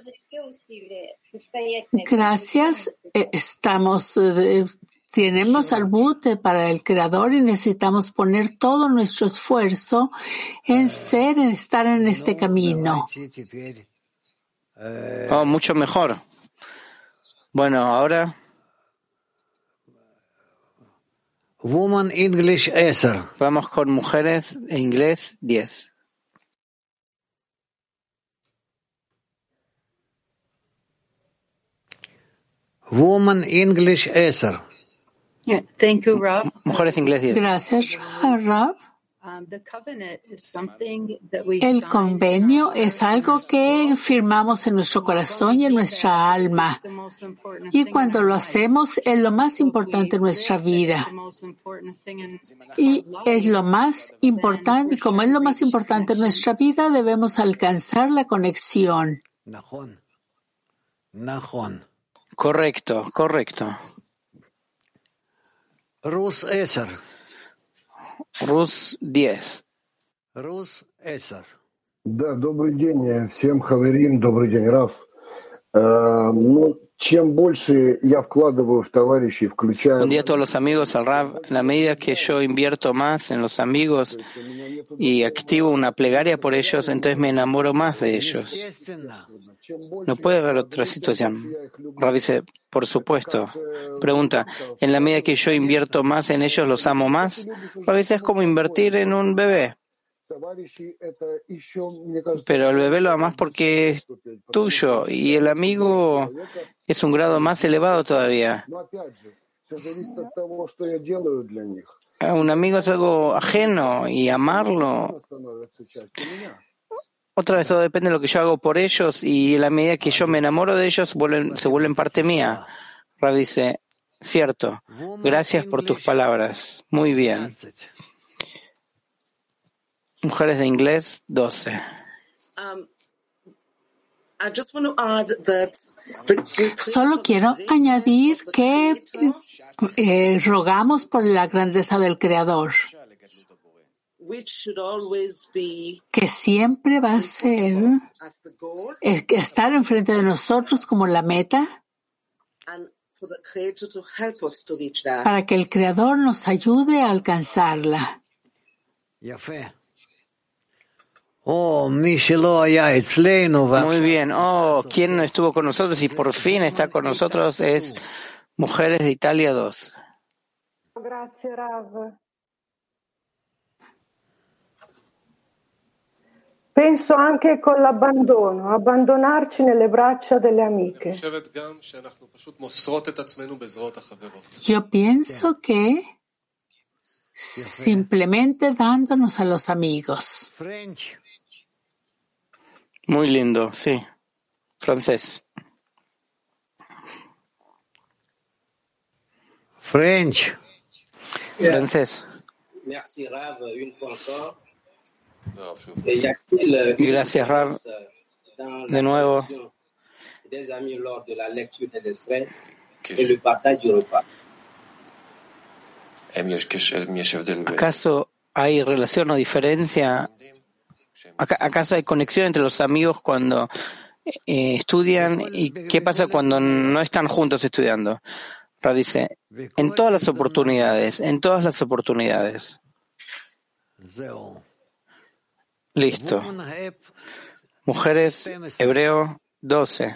Gracias. Estamos, eh, tenemos Arvut para el Creador y necesitamos poner todo nuestro esfuerzo en ser, en estar en este camino. Oh, mucho mejor. Bueno, ahora. Woman English diez. Vamos con mujeres en inglés diez. Woman English diez. Yeah, thank you, Rav. Mujeres inglés diez. Gracias, Rav. El convenio es algo que firmamos en nuestro corazón y en nuestra alma. Y cuando lo hacemos es lo más importante en nuestra vida. Y es lo más importante, y como es lo más importante en nuestra vida, debemos alcanzar la conexión. Correcto, correcto. Rus diez. Rus diez. Rus diez. Да, добрый день всем хаверим, добрый день, Раф. Ну, чем больше я вкладываю в товарищей, включая... Un día a todos los amigos al Rav, en la medida que yo invierto más en los amigos y activo una plegaria por ellos, entonces me enamoro más de ellos. No puede haber otra situación. Rav dice, por supuesto. Pregunta, en la medida que yo invierto más en ellos, ¿los amo más? Rav dice, es como invertir en un bebé. Pero el bebé lo amas porque es tuyo y el amigo es un grado más elevado todavía. Un amigo es algo ajeno y amarlo. Otra vez todo depende de lo que yo hago por ellos y en la medida que yo me enamoro de ellos vuelven, se vuelven parte mía. Rav dice, cierto, gracias por tus palabras. Muy bien. Mujeres de inglés, doce. Solo quiero añadir que eh, rogamos por la grandeza del Creador, que siempre va a ser es que estar enfrente de nosotros como la meta, para que el Creador nos ayude a alcanzarla. Muy bien. Oh, quien no estuvo con nosotros y por fin está con nosotros es Mujeres de Italia dos. Grazie, Rav. Penso anche con l'abbandono, abbandonarci nelle braccia delle amiche. Yo pienso que simplemente dándonos a los amigos. Muy lindo, sí. Francés. French. Francés. Gracias, Rav. De nuevo. ¿Acaso hay relación o diferencia? ¿Acaso hay conexión entre los amigos cuando eh, estudian y qué pasa cuando no están juntos estudiando? Rav dice, en todas las oportunidades, en todas las oportunidades. Listo. Mujeres, Hebreo doce.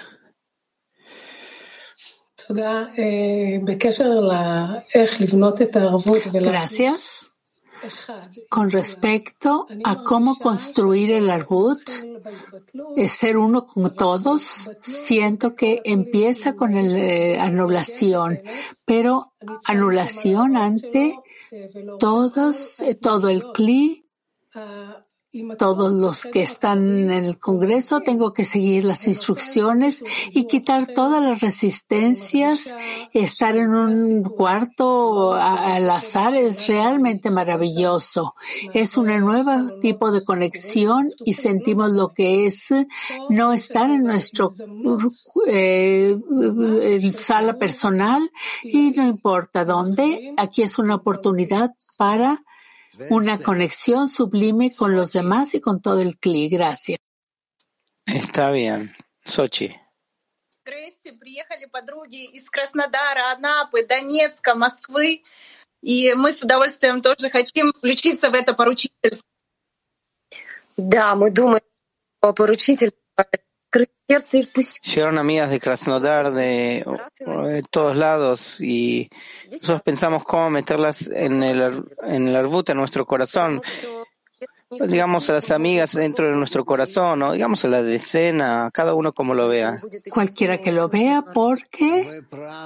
Gracias. Con respecto a cómo construir el arbut, ser uno con todos, siento que empieza con la eh, anulación, pero anulación ante todos, eh, todo el cli, todos los que están en el Congreso, tengo que seguir las instrucciones y quitar todas las resistencias. Estar en un cuarto al azar es realmente maravilloso. Es un nuevo tipo de conexión y sentimos lo que es no estar en nuestro eh, sala personal y no importa dónde. Aquí es una oportunidad para una conexión sublime con los demás y con todo el cli. Gracias. Está bien. Sochi. Приехали подруги из Краснодара, Анапы, Донецка, Москвы, и мы с удовольствием тоже хотим включиться в это поручительство. Да, мы думаем о поручительстве. Llegaron amigas de Krasnodar de, de todos lados y nosotros pensamos cómo meterlas en el, en el arbut, en nuestro corazón. Digamos a las amigas dentro de nuestro corazón, o digamos a la decena, cada uno como lo vea. Cualquiera que lo vea, porque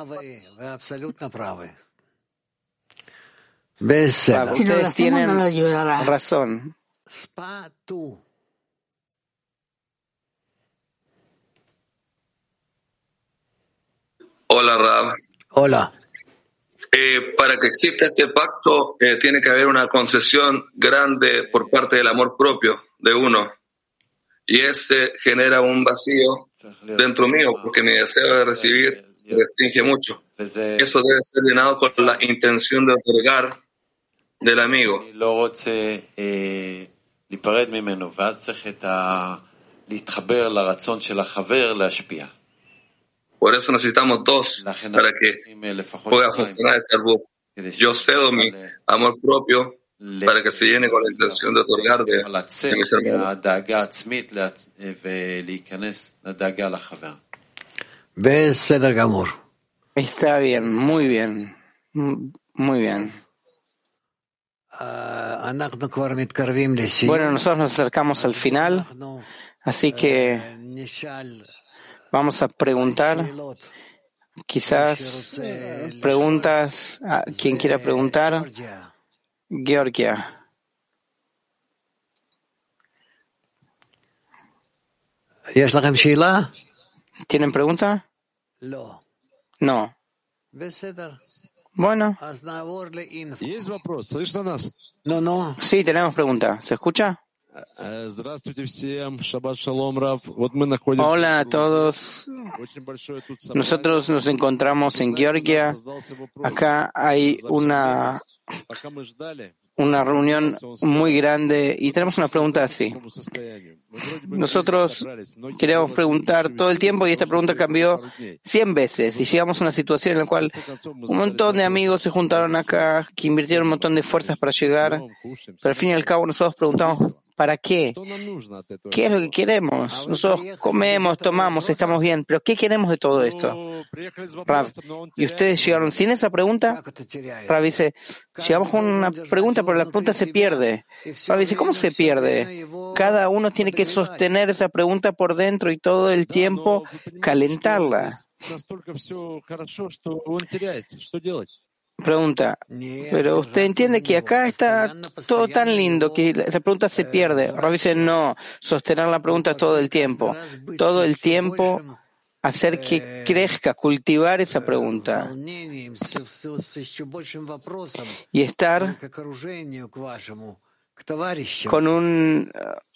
si no lo hacemos, no lo ayudará. Razón. Hola, Rav. Hola. Eh, para que exista este pacto, eh, tiene que haber una concesión grande por parte del amor propio de uno. Y ese genera un vacío dentro mío, porque mi deseo de recibir se restringe mucho. Eso debe ser llenado con la intención de otorgar del amigo. Por eso necesitamos dos para que pueda funcionar este arbuf. Yo cedo mi amor propio para que se llene con la intención de otorgar de, de mis hermanos. Está bien, muy bien, muy bien. Bueno, nosotros nos acercamos al final, así que vamos a preguntar, quizás preguntas a quien quiera preguntar. Georgia. ¿Tienen pregunta? No. Bueno. Sí, tenemos pregunta. ¿Se escucha? Hola a todos. Nosotros nos encontramos en Georgia. Acá hay una, una reunión muy grande y tenemos una pregunta así. Nosotros queríamos preguntar todo el tiempo y esta pregunta cambió cien veces y llegamos a una situación en la cual un montón de amigos se juntaron acá, que invirtieron un montón de fuerzas para llegar, pero al fin y al cabo nosotros preguntamos ¿para qué? ¿Qué es lo que queremos? Nosotros comemos, tomamos, estamos bien, pero ¿qué queremos de todo esto? Rav, ¿y ustedes llegaron sin esa pregunta? Rav dice, llegamos con una pregunta, pero la pregunta se pierde. Rav dice, ¿cómo se pierde? Cada uno tiene que sostener esa pregunta por dentro y todo el tiempo calentarla. Pregunta, pero usted entiende que acá está todo tan lindo que esa pregunta se pierde. Rav dice, no, sostener la pregunta todo el tiempo. Todo el tiempo hacer que crezca, cultivar esa pregunta. Y estar con un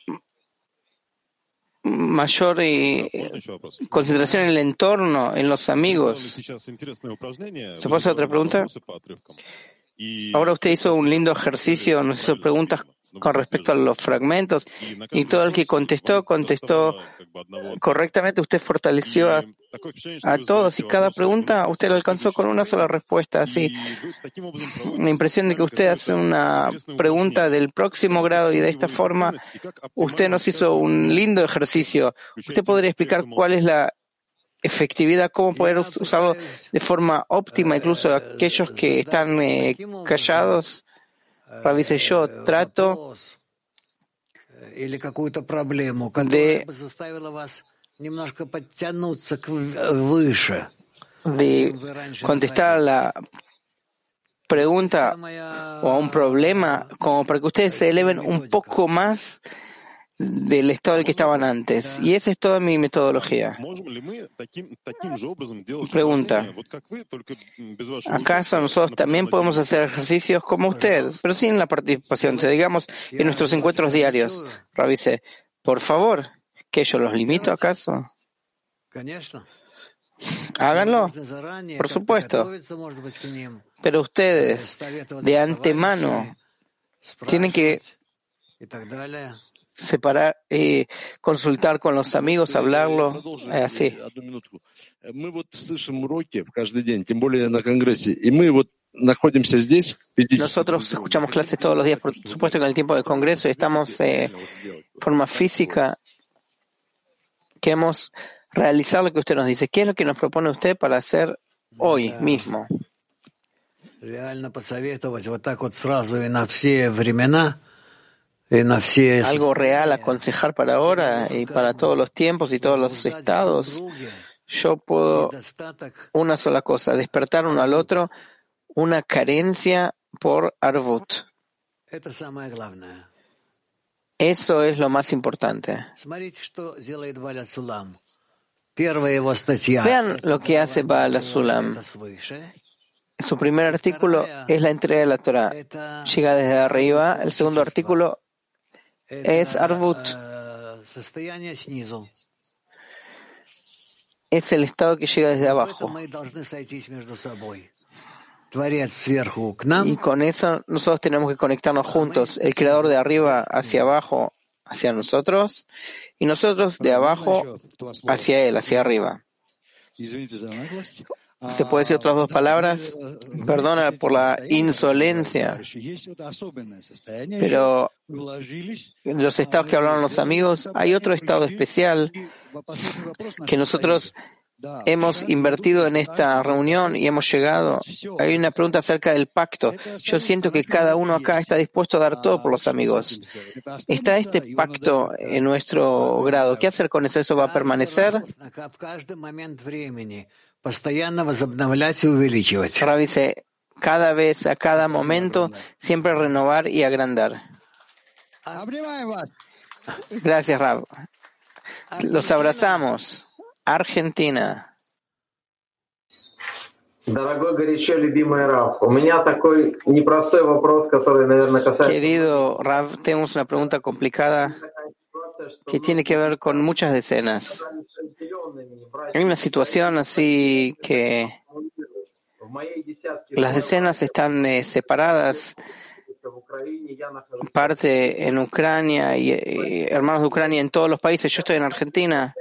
mayor eh, concentración en el entorno, en los amigos. ¿Se puede hacer otra pregunta? Ahora usted hizo un lindo ejercicio, nos hizo preguntas con respecto a los fragmentos y todo el que contestó, contestó correctamente. Usted fortaleció a, a todos y cada pregunta usted la alcanzó con una sola respuesta. Así, la impresión de que usted hace una pregunta del próximo grado y de esta forma usted nos hizo un lindo ejercicio. ¿Usted podría explicar cuál es la efectividad, cómo poder usarlo de forma óptima, incluso aquellos que están eh, callados? Rav dice, yo trato de, de contestar a la pregunta o a un problema como para que ustedes se eleven un poco más del estado del que estaban antes. Y esa es toda mi metodología. Pregunta, ¿acaso nosotros también podemos hacer ejercicios como usted, pero sin la participación, te digamos, en nuestros encuentros diarios? Rav dice, por favor, ¿que yo los limito acaso? Háganlo, por supuesto. Pero ustedes, de antemano, tienen que separar, eh, consultar con los amigos, hablarlo, eh, así. Nosotros escuchamos clases todos los días, por supuesto, en el tiempo del Congreso, y estamos eh, de forma física. Queremos realizar lo que usted nos dice. ¿Qué es lo que nos propone usted para hacer hoy mismo? Algo real, aconsejar para ahora y para todos los tiempos y todos los estados. Yo puedo una sola cosa, despertar uno al otro, una carencia por Arvut. Eso es lo más importante. Vean lo que hace Baal HaSulam. Su primer artículo es la entrega de la Torah. Llega desde arriba. El segundo artículo es Arvut. Es el estado que llega desde abajo. Y con eso nosotros tenemos que conectarnos juntos, el Creador de arriba hacia abajo, hacia nosotros, y nosotros de abajo hacia Él, hacia arriba. ¿Se puede decir otras dos palabras? Perdona por la insolencia, pero en los estados que hablaron los amigos, hay otro estado especial que nosotros hemos invertido en esta reunión y hemos llegado. Hay una pregunta acerca del pacto. Yo siento que cada uno acá está dispuesto a dar todo por los amigos. ¿Está este pacto en nuestro grado? ¿Qué hacer con eso? ¿Eso va a permanecer? Rav dice, cada vez, a cada momento, siempre renovar y agrandar. Gracias, Rav. Los abrazamos. Argentina. Querido Rav, tenemos una pregunta complicada que tiene que ver con muchas decenas. Hay una situación así que las decenas están eh, separadas, parte en Ucrania y, y hermanos de Ucrania en todos los países. Yo estoy en Argentina.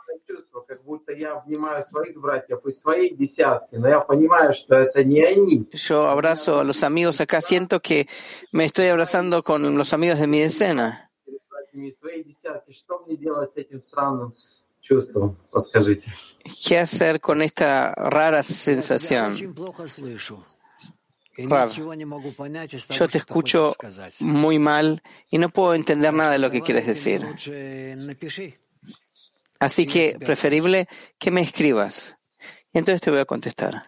Yo abrazo a los amigos acá, siento que me estoy abrazando con los amigos de mi decena. ¿Qué hacer con esta rara sensación? Rav, yo te escucho muy mal y no puedo entender nada de lo que quieres decir. Así que, preferible que me escribas. Y entonces te voy a contestar.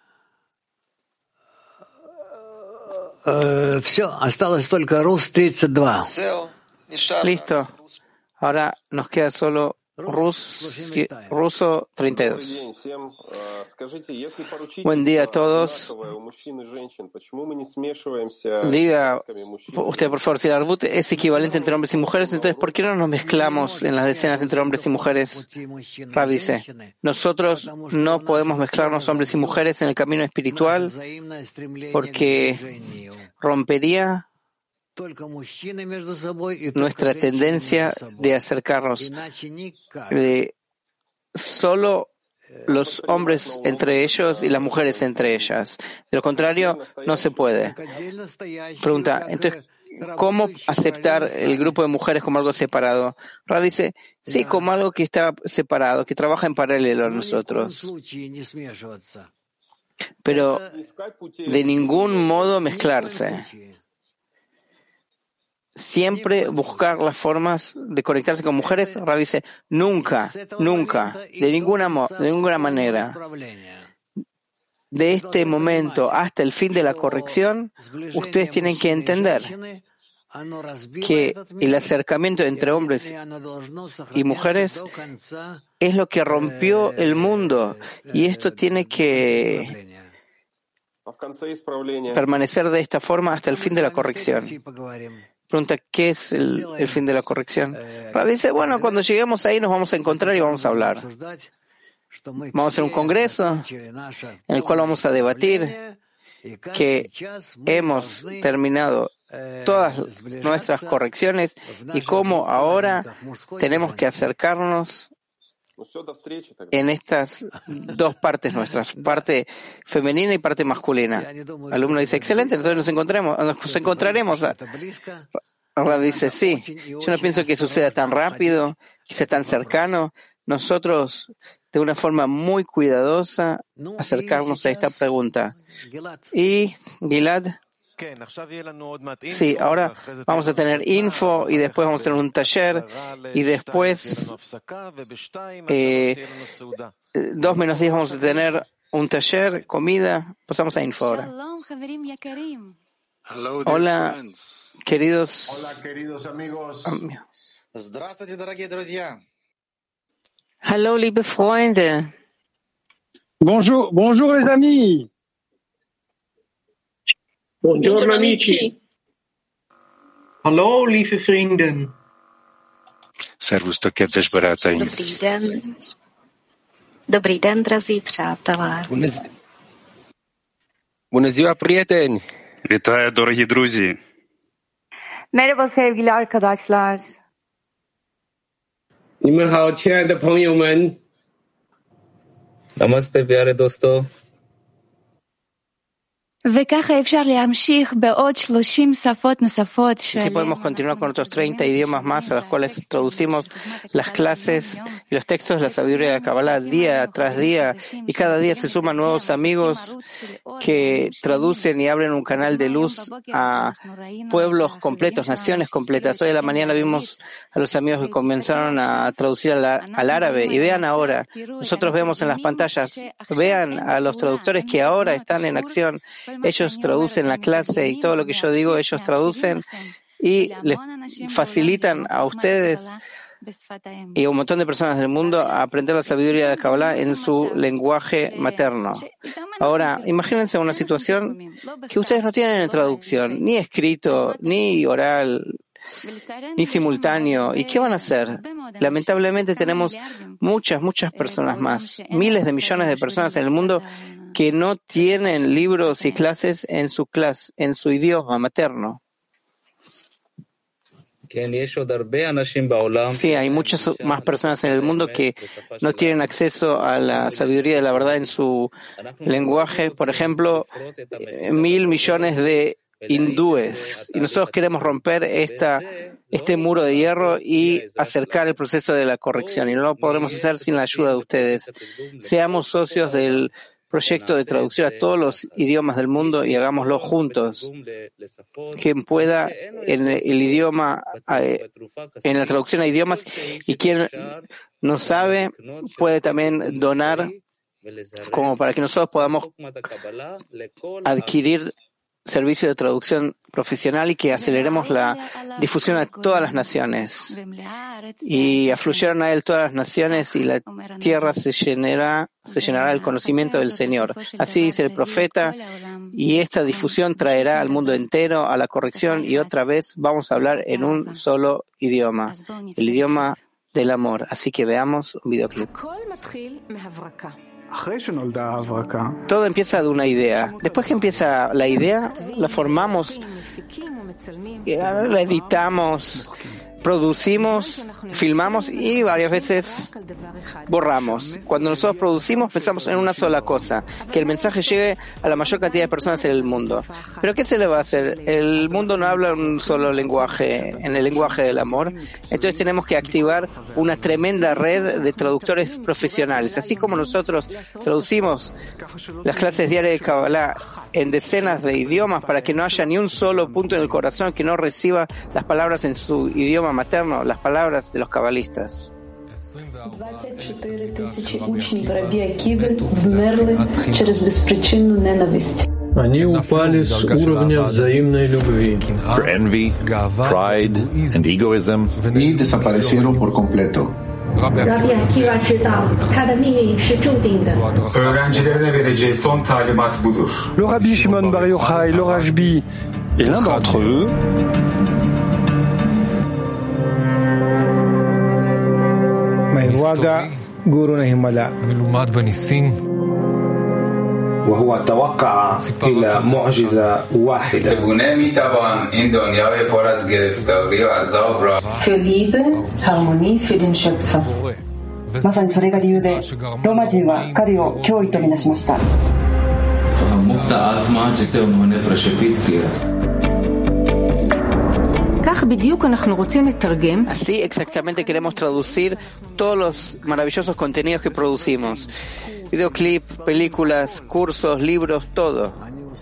Listo. Ahora nos queda solo Rus, ruso treinta y dos. Buen día a todos. Diga usted, por favor, si el arbut es equivalente entre hombres y mujeres, entonces ¿por qué no nos mezclamos en las decenas entre hombres y mujeres? Rav dice, nosotros no podemos mezclarnos hombres y mujeres en el camino espiritual porque rompería nuestra tendencia de acercarnos, de solo los hombres entre ellos y las mujeres entre ellas. De lo contrario, no se puede. Pregunta, entonces, ¿cómo aceptar el grupo de mujeres como algo separado? Rav dice, sí, como algo que está separado, que trabaja en paralelo a nosotros. Pero de ningún modo mezclarse. Siempre buscar las formas de conectarse con mujeres. Rav dice, nunca, nunca, de ninguna, de ninguna manera. De este momento hasta el fin de la corrección, ustedes tienen que entender que el acercamiento entre hombres y mujeres es lo que rompió el mundo y esto tiene que permanecer de esta forma hasta el fin de la corrección. Pregunta, ¿qué es el, el fin de la corrección? Rav dice, bueno, cuando lleguemos ahí nos vamos a encontrar y vamos a hablar. Vamos a hacer un congreso en el cual vamos a debatir que hemos terminado todas nuestras correcciones y cómo ahora tenemos que acercarnos en estas dos partes nuestras, parte femenina y parte masculina. El alumno dice, excelente, entonces nos encontraremos. Nos encontraremos. Ahora dice, sí, yo no pienso que suceda tan rápido, que sea tan cercano. Nosotros, de una forma muy cuidadosa, acercarnos a esta pregunta. Y, Gilad, sí, ahora vamos a tener info y después vamos a tener un taller y después eh, dos menos diez vamos a tener un taller, comida, pasamos a info ahora. Hola, queridos, Hola, queridos amigos. Здравствуйте, дорогие друзья. Hallo, liebe Freunde. Bonjour, bonjour les amis. Buongiorno amici. Hallo, lieve vrienden. Szervusztok, kedves barátaim. Dobrý den. Dobrý den, drazí přátelé. Вітаю, дорогі друзі. Merhaba sevgili arkadaşlar. 你们好，亲爱的朋友们。 Namaste, प्यारे दोस्तों. וככה אפשר להמשיך בעוד שלושים שפות נוספות Y así podemos continuar con otros treinta idiomas más a los cuales traducimos las clases y los textos de la sabiduría de la Kabbalah día tras día, y cada día se suman nuevos amigos que traducen y abren un canal de luz a pueblos completos, naciones completas. Hoy a la mañana vimos a los amigos que comenzaron a traducir al, al árabe, y vean ahora, nosotros vemos en las pantallas, vean a los traductores que ahora están en acción. Ellos traducen la clase y todo lo que yo digo, ellos traducen y les facilitan a ustedes y a un montón de personas del mundo a aprender la sabiduría de la Kabbalah en su lenguaje materno. Ahora, imagínense una situación que ustedes no tienen en traducción, ni escrito, ni oral, ni simultáneo. ¿Y qué van a hacer? Lamentablemente tenemos muchas, muchas personas más, miles de millones de personas en el mundo que no tienen libros y clases en su clase, en su idioma materno. Sí, hay muchas más personas en el mundo que no tienen acceso a la sabiduría de la verdad en su lenguaje. Por ejemplo, mil millones de hindúes. Y nosotros queremos romper esta, este muro de hierro y acercar el proceso de la corrección. Y no lo podremos hacer sin la ayuda de ustedes. Seamos socios del proyecto de traducción a todos los idiomas del mundo y hagámoslo juntos. Quien pueda en el idioma, en la traducción a idiomas, y quien no sabe puede también donar, como para que nosotros podamos adquirir servicio de traducción profesional y que aceleremos la difusión a todas las naciones. Y afluyeron a él todas las naciones y la tierra se llenará, se llenará del conocimiento del Señor. Así dice el profeta, y esta difusión traerá al mundo entero a la corrección, y otra vez vamos a hablar en un solo idioma, el idioma del amor. Así que veamos un videoclip. Todo empieza de una idea. Después que empieza la idea, la formamos, la editamos, producimos, filmamos y varias veces borramos. Cuando nosotros producimos, pensamos en una sola cosa, que el mensaje llegue a la mayor cantidad de personas en el mundo. ¿Pero qué se le va a hacer? El mundo no habla un solo lenguaje, en el lenguaje del amor. Entonces tenemos que activar una tremenda red de traductores profesionales. Así como nosotros traducimos las clases diarias de Kabbalah en decenas de idiomas para que no haya ni un solo punto en el corazón que no reciba las palabras en su idioma materno, las palabras de los cabalistas. двадцать четыре тысячи учней Раби Акивы вмерли через беспричинную ненависть. Они упали с уровня взаимной любви. For envy, pride and egoism. Y desaparecieron por completo. Rabbi Akiva 知道他的命运是注定的。 Öğrencilerine vereceği son talimat budur. Le Rabbi Shimon Bar Yochai, le Rashbi, et l'un d'entre eux, Mayurwada Guru Nahimala. ملומד בניסים. وهو توقع إلى معجزة واحدة. Für Liebe, Harmonie für den Schöpfer. まさにそれが理由でローマ人は彼を脅威とみなしました。 Así exactamente queremos traducir todos los maravillosos contenidos que producimos. Videoclip, películas, cursos, libros, todo.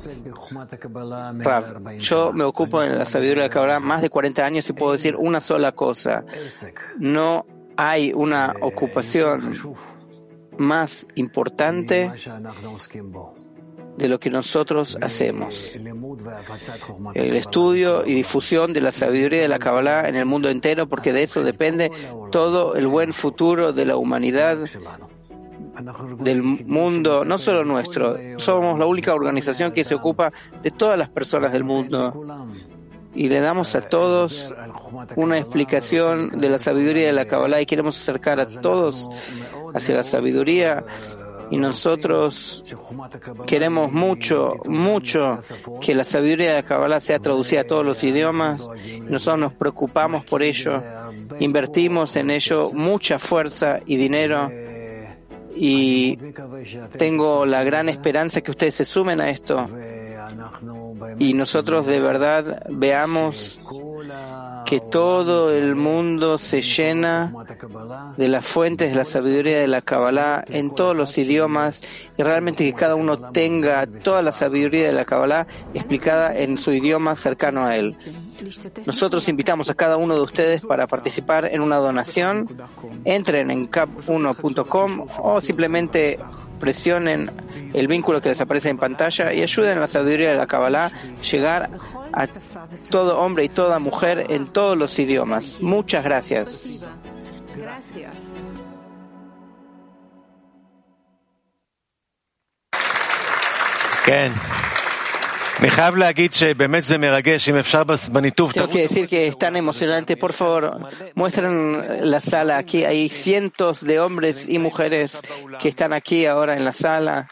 Rav, yo me ocupo en la sabiduría de la Kabbalah más de cuarenta años y puedo decir una sola cosa. No hay una ocupación más importante de lo que nosotros hacemos. El estudio y difusión de la sabiduría de la Kabbalah en el mundo entero, porque de eso depende todo el buen futuro de la humanidad, del mundo, no solo nuestro. Somos la única organización que se ocupa de todas las personas del mundo. Y le damos a todos una explicación de la sabiduría de la Kabbalah y queremos acercar a todos hacia la sabiduría Y nosotros queremos mucho, mucho que la sabiduría de la Kabbalah sea traducida a todos los idiomas. Nosotros nos preocupamos por ello. Invertimos en ello mucha fuerza y dinero. Y tengo la gran esperanza que ustedes se sumen a esto. Y nosotros de verdad veamos que todo el mundo se llena de las fuentes de la sabiduría de la Kabbalah en todos los idiomas y realmente que cada uno tenga toda la sabiduría de la Kabbalah explicada en su idioma cercano a él. Nosotros invitamos a cada uno de ustedes para participar en una donación. Entren en cap uno punto com o simplemente presionen el vínculo que les aparece en pantalla y ayuden a la sabiduría de la Kabbalah llegar a todo hombre y toda mujer en todos los idiomas. Muchas gracias. Gracias. Ken. Tengo que decir que es tan emocionante. Por favor, muestren la sala. Aquí hay cientos de hombres y mujeres que están aquí ahora en la sala.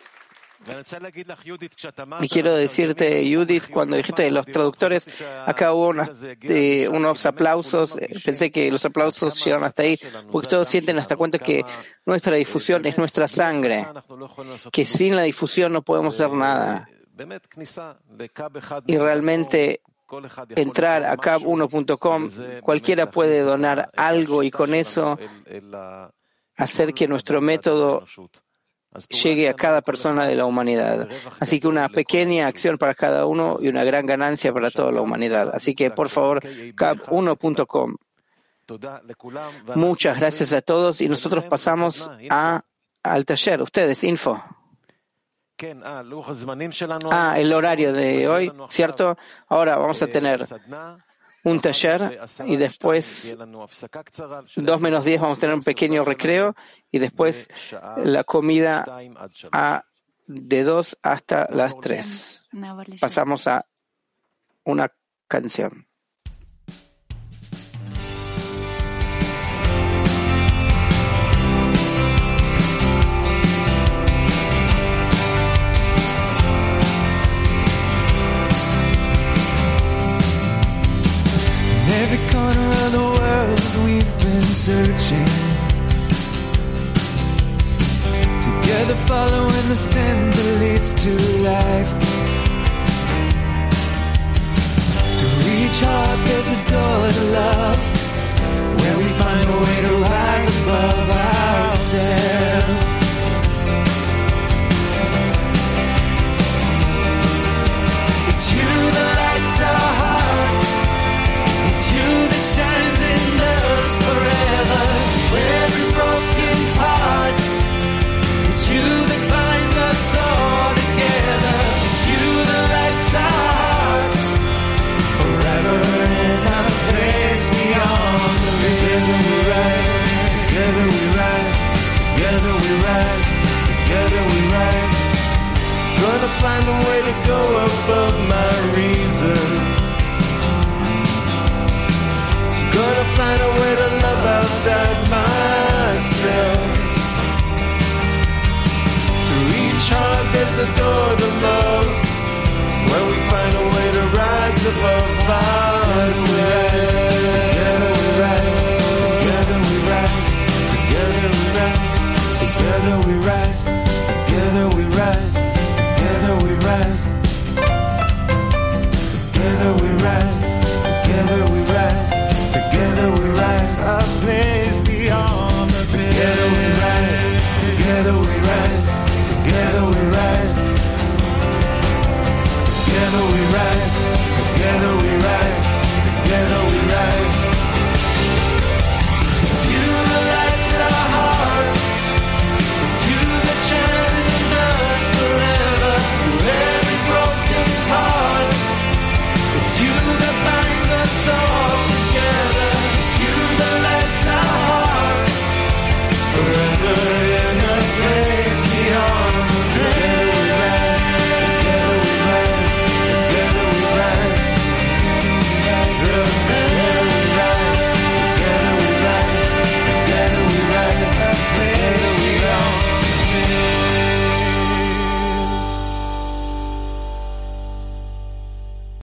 Y quiero decirte, Judith, cuando dijiste de los traductores, acá hubo unas, eh, unos aplausos. Pensé que los aplausos llegaron hasta ahí, porque todos sienten hasta cuenta que nuestra difusión es nuestra sangre, que sin la difusión no podemos hacer nada. Y realmente entrar a cap uno punto com, cualquiera puede donar algo y con eso hacer que nuestro método llegue a cada persona de la humanidad. Así que una pequeña acción para cada uno y una gran ganancia para toda la humanidad. Así que por favor, cap uno punto com. Muchas gracias a todos y nosotros pasamos a, al taller. Ustedes, info. Ah, el horario de hoy, ¿cierto? Ahora vamos a tener un taller y después, dos menos diez, vamos a tener un pequeño recreo y después la comida a, de dos hasta las tres. Pasamos a una canción. Every corner of the world we've been searching, together following the sin that leads to life. To each heart there's a door to love, where we find a way to rise above ourselves. It's you that lights our hearts, it's you that shines in us forever. Every broken part, it's you that binds us all together. It's you that lights our hearts forever in a place beyond the veil. Together we rise, together we rise, together we rise, together we rise. Gonna find a way to go above my reason. Gonna find a way to love outside myself. Through each heart there's a door to love.